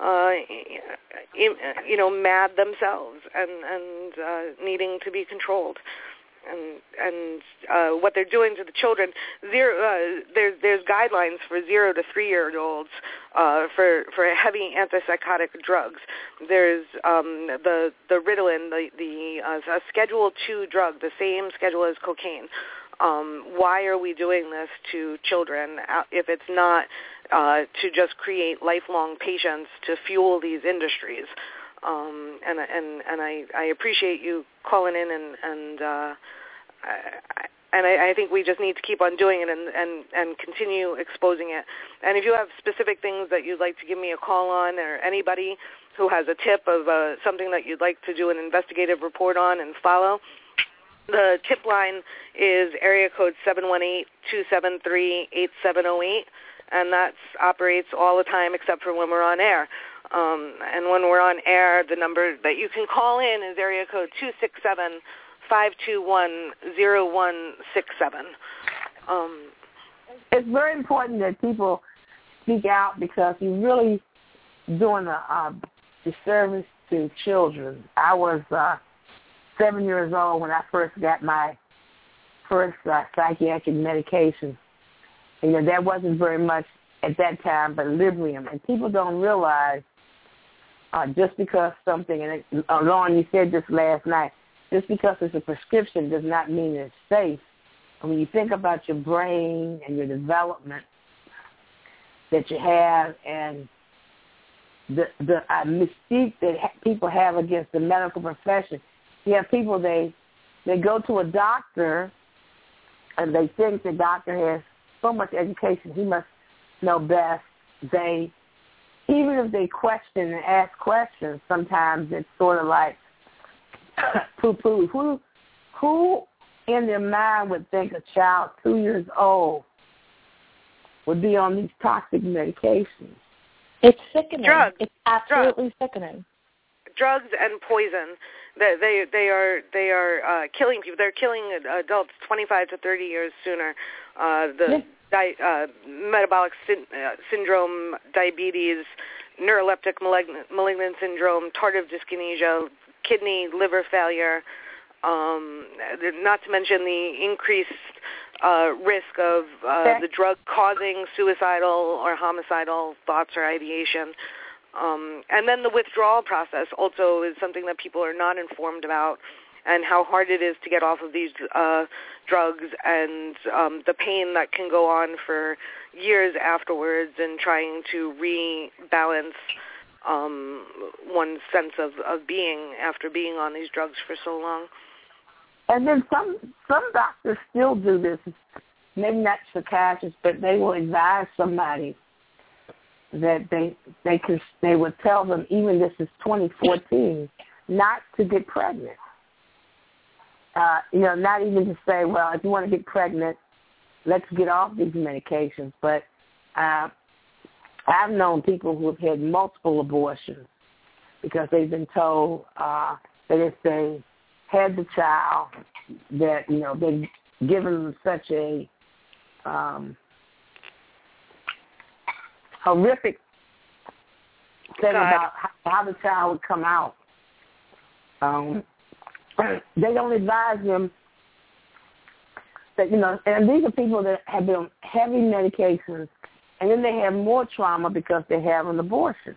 mad themselves and needing to be controlled. And what they're doing to the children. There's guidelines for 0 to 3-year-olds for heavy antipsychotic drugs. There's the Ritalin, a Schedule II drug, the same schedule as cocaine. Why are we doing this to children if it's not to just create lifelong patients to fuel these industries? And I appreciate you calling in and I think we just need to keep on doing it and continue exposing it. And if you have specific things that you'd like to give me a call on, or anybody who has a tip of something that you'd like to do an investigative report on and follow, the tip line is area code 718-273-8708, and that operates all the time except for when we're on air. And when we're on air, the number that you can call in is area code 267-521-0167. It's very important that people speak out because you're really doing a disservice to children. I was 7 years old when I first got my first psychiatric medication. You know, that wasn't very much at that time, but Librium. And people don't realize just because something, and Lauren, you said this last night, just because it's a prescription does not mean it's safe. And when you think about your brain and your development that you have and the mystique that people have against the medical profession, you have people, they go to a doctor and they think the doctor has so much education, he must know best. Even if they question and ask questions, sometimes it's sort of like poo-poo. Who in their mind would think a child 2 years old would be on these toxic medications? It's sickening. Drugs. It's absolutely sickening. Drugs and poison. They are killing people. They're killing adults 25 to 30 years sooner. Metabolic syndrome, diabetes, neuroleptic malignant syndrome, tardive dyskinesia, kidney, liver failure, not to mention the increased risk of the drug causing suicidal or homicidal thoughts or ideation. And then the withdrawal process also is something that people are not informed about, and how hard it is to get off of these drugs, and the pain that can go on for years afterwards in trying to rebalance one's sense of being after being on these drugs for so long. And then some doctors still do this, maybe not psychiatrists, but they will advise somebody that they would tell them, even this is 2014, not to get pregnant. Not even to say, well, if you want to get pregnant, let's get off these medications. But I've known people who have had multiple abortions because they've been told that if they had the child, that, they've given them such a horrific thing about how the child would come out. They don't advise them that, and these are people that have been on heavy medications, and then they have more trauma because they have an abortion.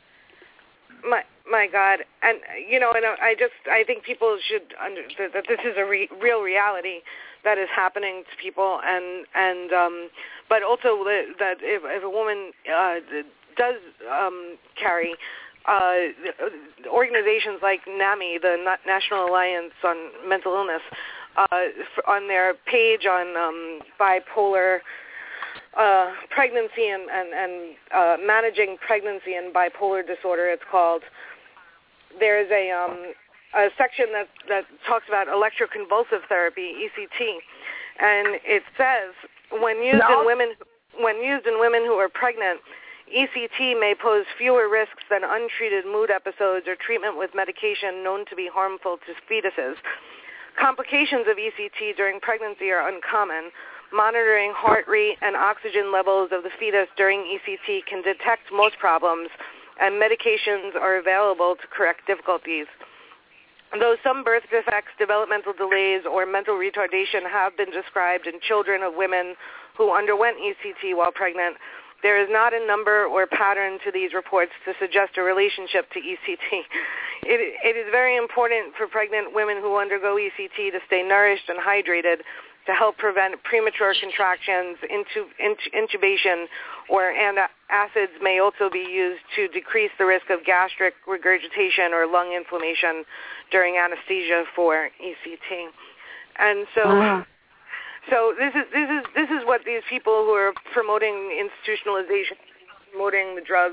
My God, and I think people should understand that this is a real reality that is happening to people, and but also that if a woman does carry. Organizations like NAMI, the National Alliance on Mental Illness, on their page on bipolar pregnancy and managing pregnancy and bipolar disorder, it's called. There's a section that talks about electroconvulsive therapy, ECT, and it says when used in women who are pregnant, ECT may pose fewer risks than untreated mood episodes or treatment with medication known to be harmful to fetuses. Complications of ECT during pregnancy are uncommon. Monitoring heart rate and oxygen levels of the fetus during ECT can detect most problems, and medications are available to correct difficulties. Though some birth defects, developmental delays, or mental retardation have been described in children of women who underwent ECT while pregnant, there is not a number or pattern to these reports to suggest a relationship to ECT. It is very important for pregnant women who undergo ECT to stay nourished and hydrated to help prevent premature contractions, intubation, or acids may also be used to decrease the risk of gastric regurgitation or lung inflammation during anesthesia for ECT. And so, so this is what these people who are promoting institutionalization, promoting the drug.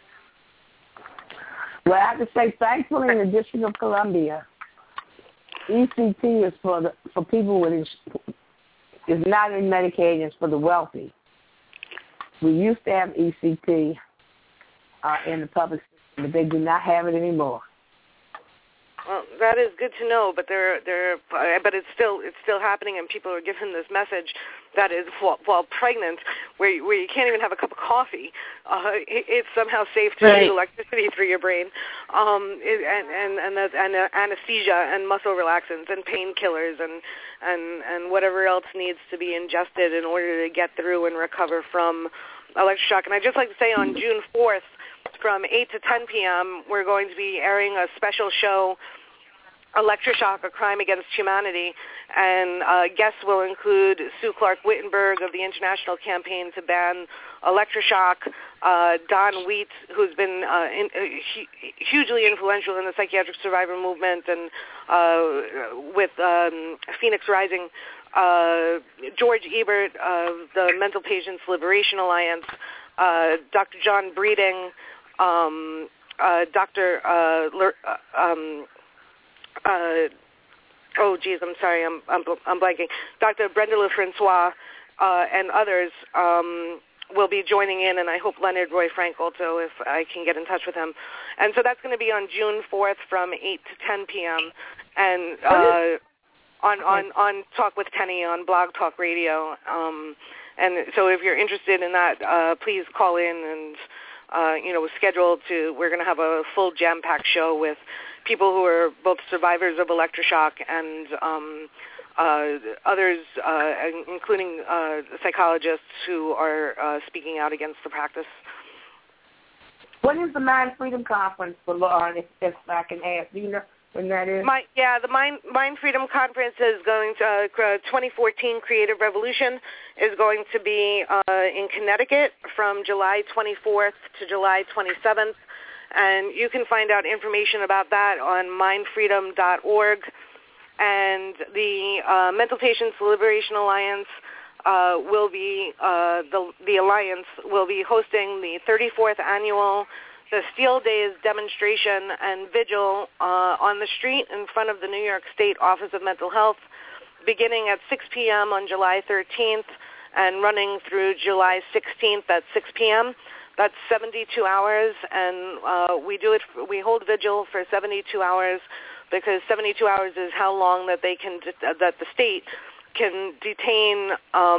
Well, I have to say, thankfully, in the District of Columbia, ECT is for people with is not in Medicaid. It's for the wealthy. We used to have ECT in the public system, but they do not have it anymore. Well, that is good to know, but but it's still happening, and people are given this message that is while pregnant, where you can't even have a cup of coffee. It's somehow safe to use electricity through your brain, and anesthesia and muscle relaxants and painkillers and whatever else needs to be ingested in order to get through and recover from electroshock. And I'd just like to say on June 4th, from 8 to 10 p.m., we're going to be airing a special show, Electroshock, A Crime Against Humanity, and guests will include Sue Clark-Wittenberg of the International Campaign to Ban Electroshock, Don Wheat, who's been hugely influential in the psychiatric survivor movement and with Phoenix Rising, George Ebert of the Mental Patients Liberation Alliance, Dr. John Breeding, Dr. I'm sorry, I'm blanking. Dr. Brenda LeFrancois and others will be joining in, and I hope Leonard Roy Frank also, if I can get in touch with him. And so that's going to be on June 4th from 8 to 10 p.m. and on Talk with Penny on Blog Talk Radio. And so if you're interested in that, please call in and, we're going to have a full jam-packed show with people who are both survivors of electroshock and others, including psychologists who are speaking out against the practice. What is the Mind Freedom Conference for Lauren, if I can ask? Do you know when that is? The Mind Freedom Conference is going to 2014 Creative Revolution is going to be in Connecticut from July 24th to July 27th. And you can find out information about that on mindfreedom.org. And the Mental Patients Liberation Alliance will be the alliance will be hosting the 34th annual The Steel Days demonstration and vigil on the street in front of the New York State Office of Mental Health, beginning at 6 p.m. on July 13th and running through July 16th at 6 p.m. That's 72 hours, and we hold vigil for 72 hours because 72 hours is how long that that the state can detain,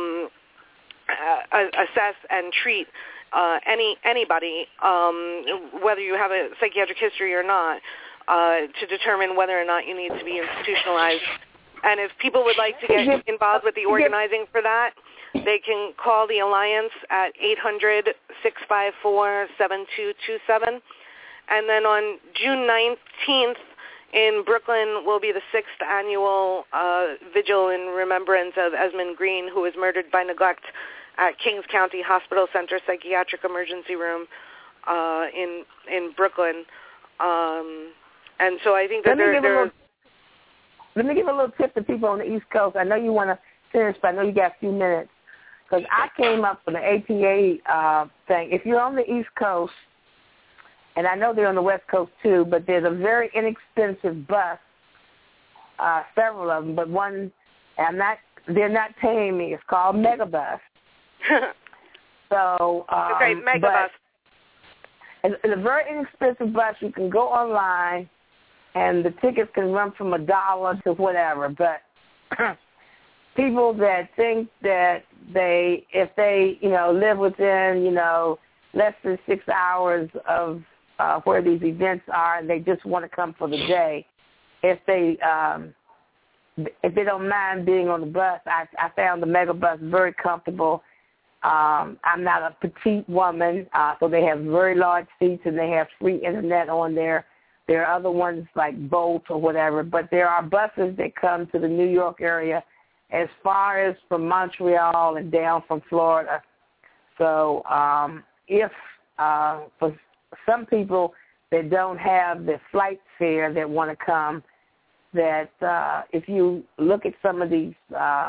assess, and treat anybody, whether you have a psychiatric history or not, to determine whether or not you need to be institutionalized. And if people would like to get involved with the organizing for that, they can call the Alliance at 800-654-7227. And then on June 19th in Brooklyn will be the 6th annual vigil in remembrance of Esmond Green, who was murdered by neglect at Kings County Hospital Center Psychiatric Emergency Room in Brooklyn. And so I think that let me give a little tip to people on the East Coast. I know you want to finish, but I know you got a few minutes. because I came up with the APA thing. If you're on the East Coast, and I know they're on the West Coast too, but there's a very inexpensive bus, several of them, but one, they're not paying me. It's called Megabus. So, okay, Megabus. It's a very inexpensive bus. You can go online, and the tickets can run from $1 to whatever. But people that think that if they live within less than 6 hours of where these events are, and they just want to come for the day, if they don't mind being on the bus, I found the Megabus very comfortable. I'm not a petite woman, so they have very large seats, and they have free internet on there. There are other ones like Bolt or whatever, but there are buses that come to the New York area as far as from Montreal and down from Florida. So if for some people that don't have the flight fare that want to come, that if you look at some of these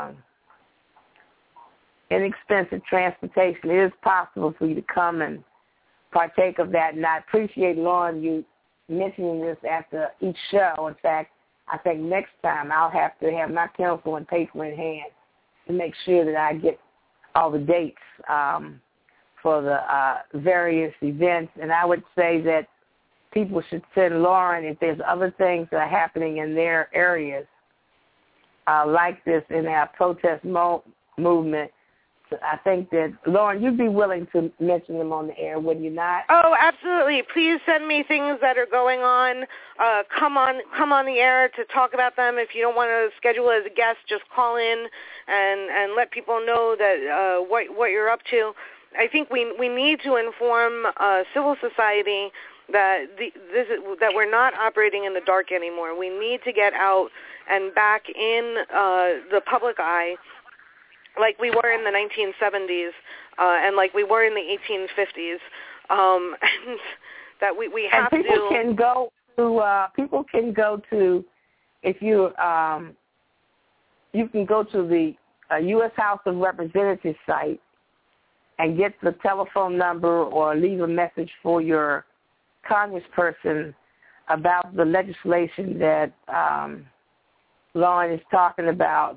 inexpensive transportation, it is possible for you to come and partake of that. And I appreciate, Lauren, you mentioning this after each show. In fact, I think next time I'll have to have my pencil and paper in hand to make sure that I get all the dates for the various events. And I would say that people should send Lauren if there's other things that are happening in their areas like this in our protest movement. I think that, Lauren, you'd be willing to mention them on the air, would you not? Oh, absolutely. Please send me things that are going on. Come on the air to talk about them. If you don't want to schedule as a guest, just call in and let people know that what you're up to. I think we need to inform civil society that that we're not operating in the dark anymore. We need to get out and back in the public eye, like we were in the 1970s and like we were in the 1850s, and that we have and people to. People can go to, if you you can go to the U.S. House of Representatives site and get the telephone number or leave a message for your congressperson about the legislation that Lauren is talking about,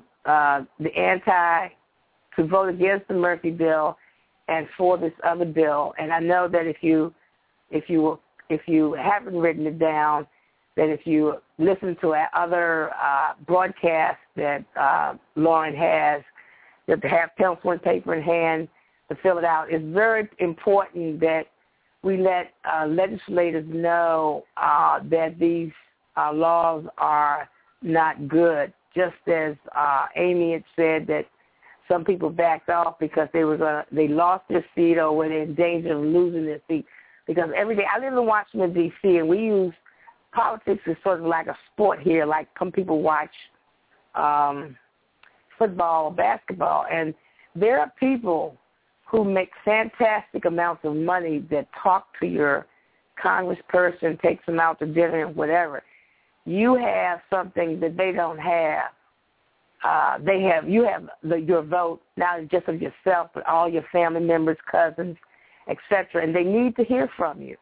to vote against the Murphy bill and for this other bill. And I know that if you haven't written it down, that if you listen to other broadcasts that Lauren has, that to have pencil and paper in hand to fill it out, it's very important that we let legislators know that these laws are not good. Just as Amy had said that some people backed off because they lost their seat or were in danger of losing their seat. Because every day, I live in Washington, D.C., and we use politics as sort of like a sport here, like some people watch football or basketball. And there are people who make fantastic amounts of money that talk to your congressperson, takes them out to dinner and whatever. You have something that they don't have. You have your vote, not just of yourself, but all your family members, cousins, etc. And they need to hear from you.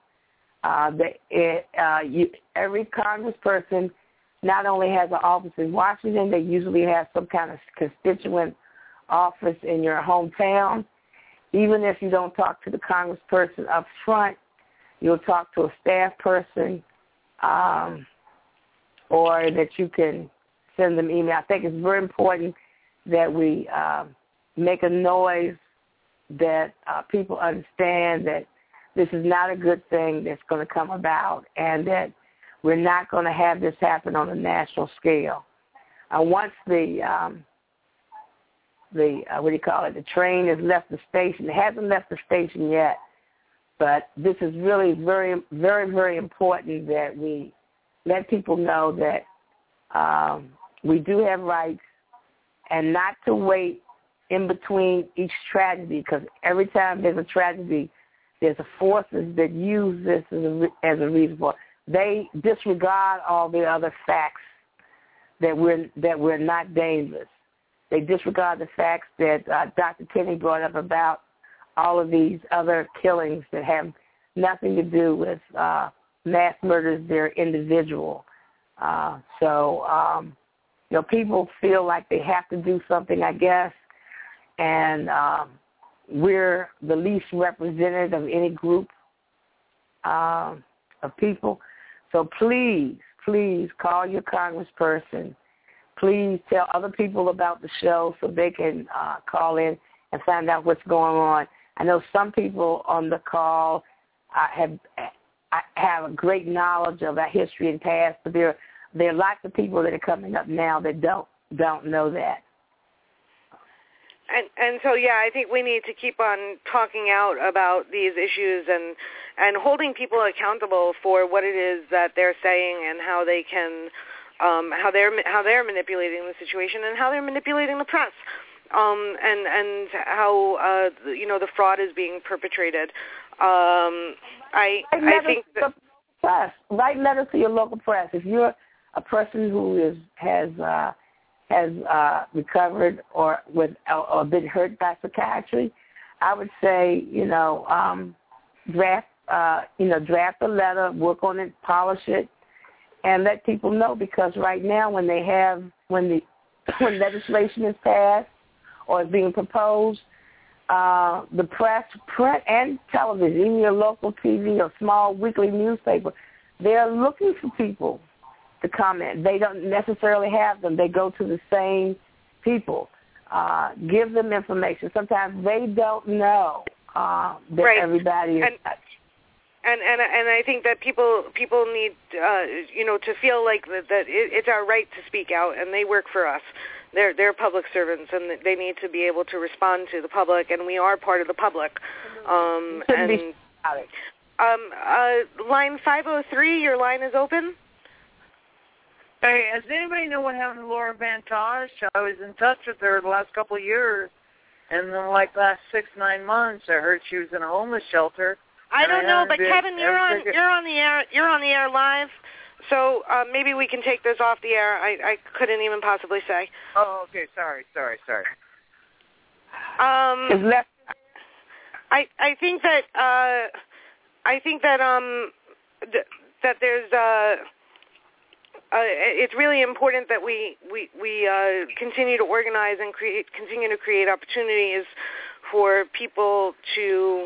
Every congressperson not only has an office in Washington, they usually have some kind of constituent office in your hometown. Even if you don't talk to the congressperson up front, you'll talk to a staff person, or that you can send them email. I think it's very important that we make a noise that people understand that this is not a good thing that's going to come about, and that we're not going to have this happen on a national scale. Once the train has left the station, it hasn't left the station yet, but this is really very, very, very important that we let people know that we do have rights, and not to wait in between each tragedy, because every time there's a tragedy, there's forces that use this as a reason for it. They disregard all the other facts that we're not dangerous, They disregard the facts that Dr. Kinney brought up about all of these other killings that have nothing to do with mass murders. They're individual. People feel like they have to do something, I guess, and we're the least represented of any group of people. So please call your congressperson. Please tell other people about the show so they can call in and find out what's going on. I know some people on the call have a great knowledge of our history and past, but there are lots of people that are coming up now that don't know that. And so, I think we need to keep on talking out about these issues and holding people accountable for what it is that they're saying and how they can, how they're manipulating the situation and how they're manipulating the press, and how the fraud is being perpetrated. I think that write letters to your local press. If you're a person who has recovered or been hurt by psychiatry, I would say, draft a letter, work on it, polish it, and let people know, because right now when legislation is passed or is being proposed, the press, print and television, even your local TV or small weekly newspaper, they're looking for people to comment. They don't necessarily have them. They go to the same people. Give them information. Sometimes they don't know that everybody is. And I think that people need to feel like that it's our right to speak out, and they work for us. They're public servants, and they need to be able to respond to the public, and we are part of the public. Line 503, your line is open. Hey, does anybody know what happened to Laura Vantage? I was in touch with her the last couple of years, and then last 6-9 months, I heard she was in a homeless shelter. I don't know, but Kevin, you're on the air live, so maybe we can take this off the air. I couldn't even possibly say. Oh, okay. Sorry. I think that there's it's really important that we continue to organize and continue to create opportunities for people to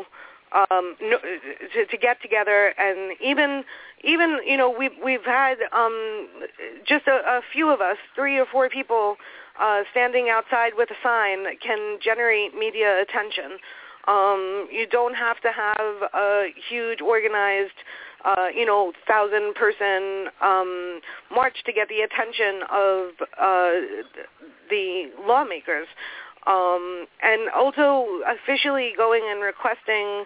get together, and even we've had just a few of us, 3 or 4 people standing outside with a sign that can generate media attention. You don't have to have a huge organized 1,000-person march to get the attention of the lawmakers. And also officially going and requesting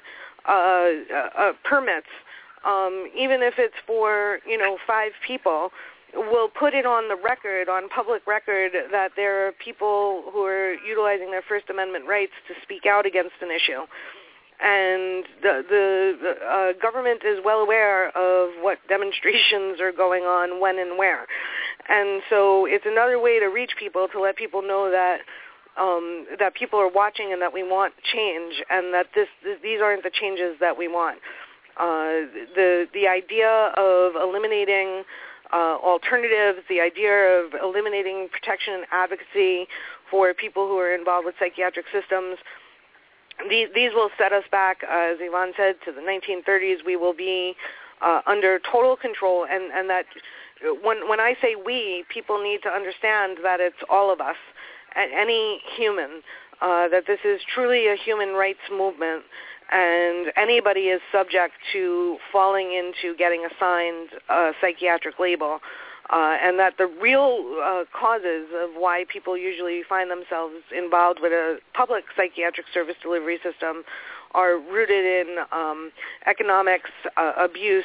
permits, even if it's for 5 people, will put it on the record, on public record, that there are people who are utilizing their First Amendment rights to speak out against an issue. And the government is well aware of what demonstrations are going on, when and where. And so it's another way to reach people, to let people know that that people are watching and that we want change, and that these aren't the changes that we want. The idea of eliminating alternatives, the idea of eliminating protection and advocacy for people who are involved with psychiatric systems, these will set us back, as Yvonne said, to the 1930s. We will be under total control, and that when I say we, people need to understand that it's all of us, any human, that this is truly a human rights movement, and anybody is subject to falling into getting assigned a psychiatric label, and that the real causes of why people usually find themselves involved with a public psychiatric service delivery system are rooted in economics, abuse,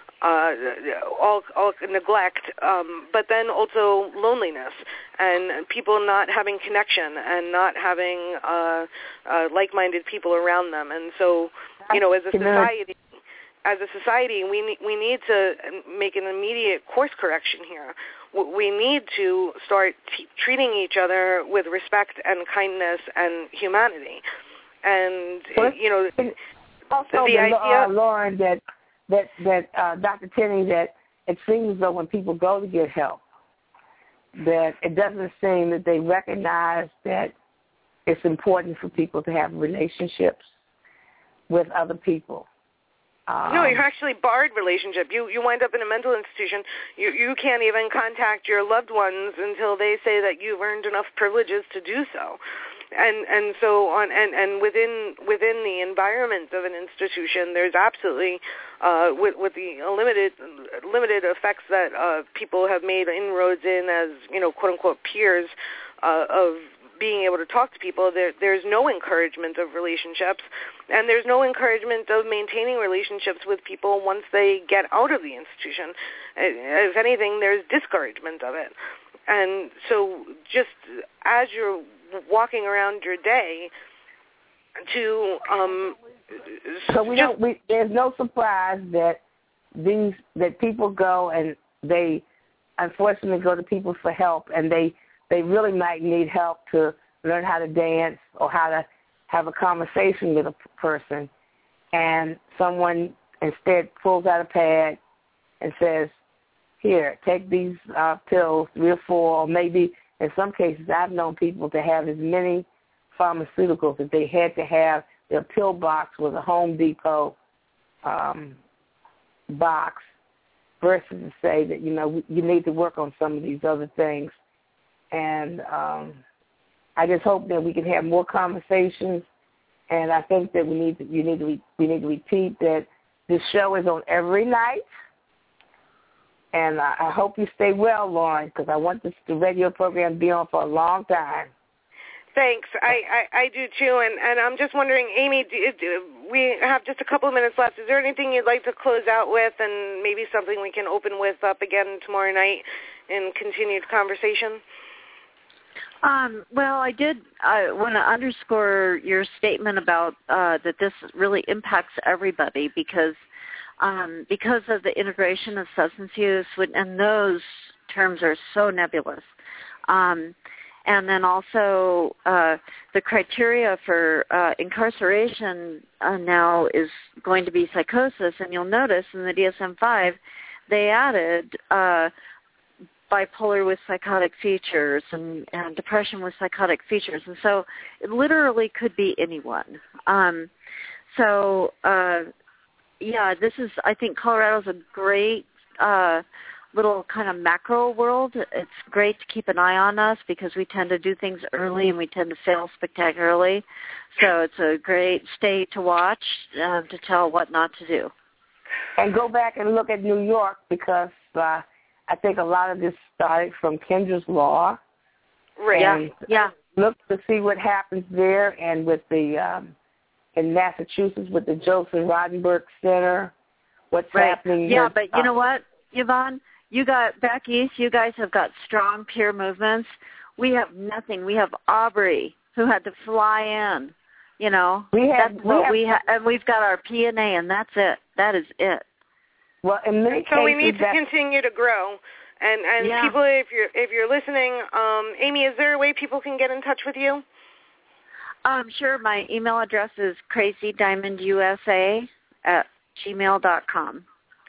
all neglect, but then also loneliness, and people not having connection and not having like-minded people around them. And so, as a society, as a society, we need to make an immediate course correction here. We need to start treating each other with respect and kindness and humanity. And also the idea, Lauren, that Dr. Tenney, that it seems though when people go to get help, that it doesn't seem that they recognize that it's important for people to have relationships with other people. No, you're actually barred relationship. You wind up in a mental institution. You can't even contact your loved ones until they say that you've earned enough privileges to do so. And so on, and within the environment of an institution, there's absolutely with the limited effects that people have made inroads in as quote unquote peers of being able to talk to people. There's no encouragement of relationships, and there's no encouragement of maintaining relationships with people once they get out of the institution. If anything, there's discouragement of it. And so just as you're walking around your day to there's no surprise that people go and they unfortunately go to people for help, and they really might need help to learn how to dance or how to have a conversation with a person, and someone instead pulls out a pad and says, here, take these pills, 3 or 4, or maybe in some cases I've known people to have as many pharmaceuticals that they had to have. Their pill box was a Home Depot box versus to say that, you need to work on some of these other things. And I just hope that we can have more conversations. And I think that we need to repeat that this show is on every night. And I hope you stay well, Lauren, because I want the radio program to be on for a long time. Thanks. I do too. And I'm just wondering, Amy, we have just a couple of minutes left. Is there anything you'd like to close out with, and maybe something we can open with up again tomorrow night in continued conversation? Well, I want to underscore your statement about that this really impacts everybody because of the integration of substance use, and those terms are so nebulous. And then also the criteria for incarceration now is going to be psychosis, and you'll notice in the DSM-5 they added bipolar with psychotic features and depression with psychotic features. And so it literally could be anyone. This is, I think Colorado's a great little kind of macro world. It's great to keep an eye on us because we tend to do things early and we tend to fail spectacularly. So it's a great state to watch to tell what not to do. And go back and look at New York because I think a lot of this started from Kendra's Law. Right. Yeah. Look to see what happens there, and with the in Massachusetts with the Joseph Rodenberg Center, what's happening. Yeah, but you know what, Yvonne? You got back east. You guys have got strong peer movements. We have nothing. We have Aubrey, who had to fly in. And we've got our P&A, and that's it. That is it. Well, in many so we need to continue to grow. And people, if you're listening, Amy, is there a way people can get in touch with you? Sure. My email address is crazydiamondusa@gmail.com.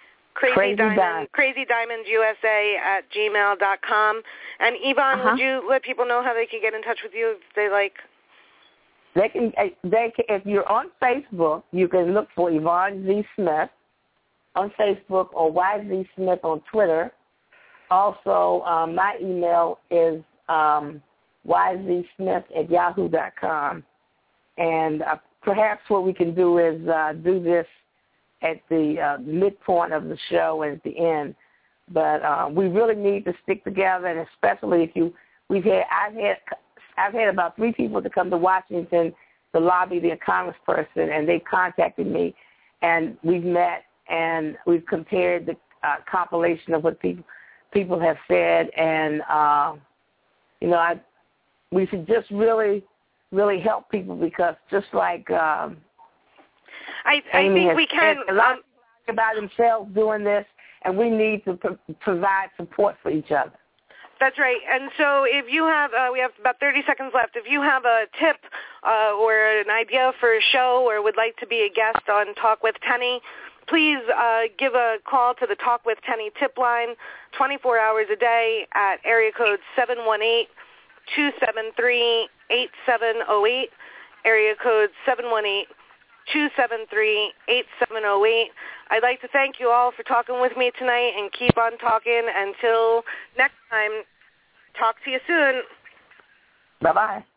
crazydiamondusa@gmail.com. And Yvonne, would you let people know how they can get in touch with you if they like? They can. If you're on Facebook, you can look for Yvonne Z. Smith on Facebook or YZ Smith on Twitter. Also, my email is yzsmith@yahoo.com. And perhaps what we can do is do this at the midpoint of the show and at the end. But we really need to stick together, and especially I've had about 3 people to come to Washington to lobby the congressperson, and they've contacted me, and we've met, and we've compared the compilation of what people have said, and we should just really help people because just like I think we can. by themselves doing this, and we need to provide support for each other. That's right. And so if you have, we have about 30 seconds left. If you have a tip or an idea for a show or would like to be a guest on Talk with Tenny, please give a call to the Talk with Tenny tip line 24 hours a day at area code 718-273-8708, area code 718-273-8708. I'd like to thank you all for talking with me tonight and keep on talking. Until next time, talk to you soon. Bye-bye.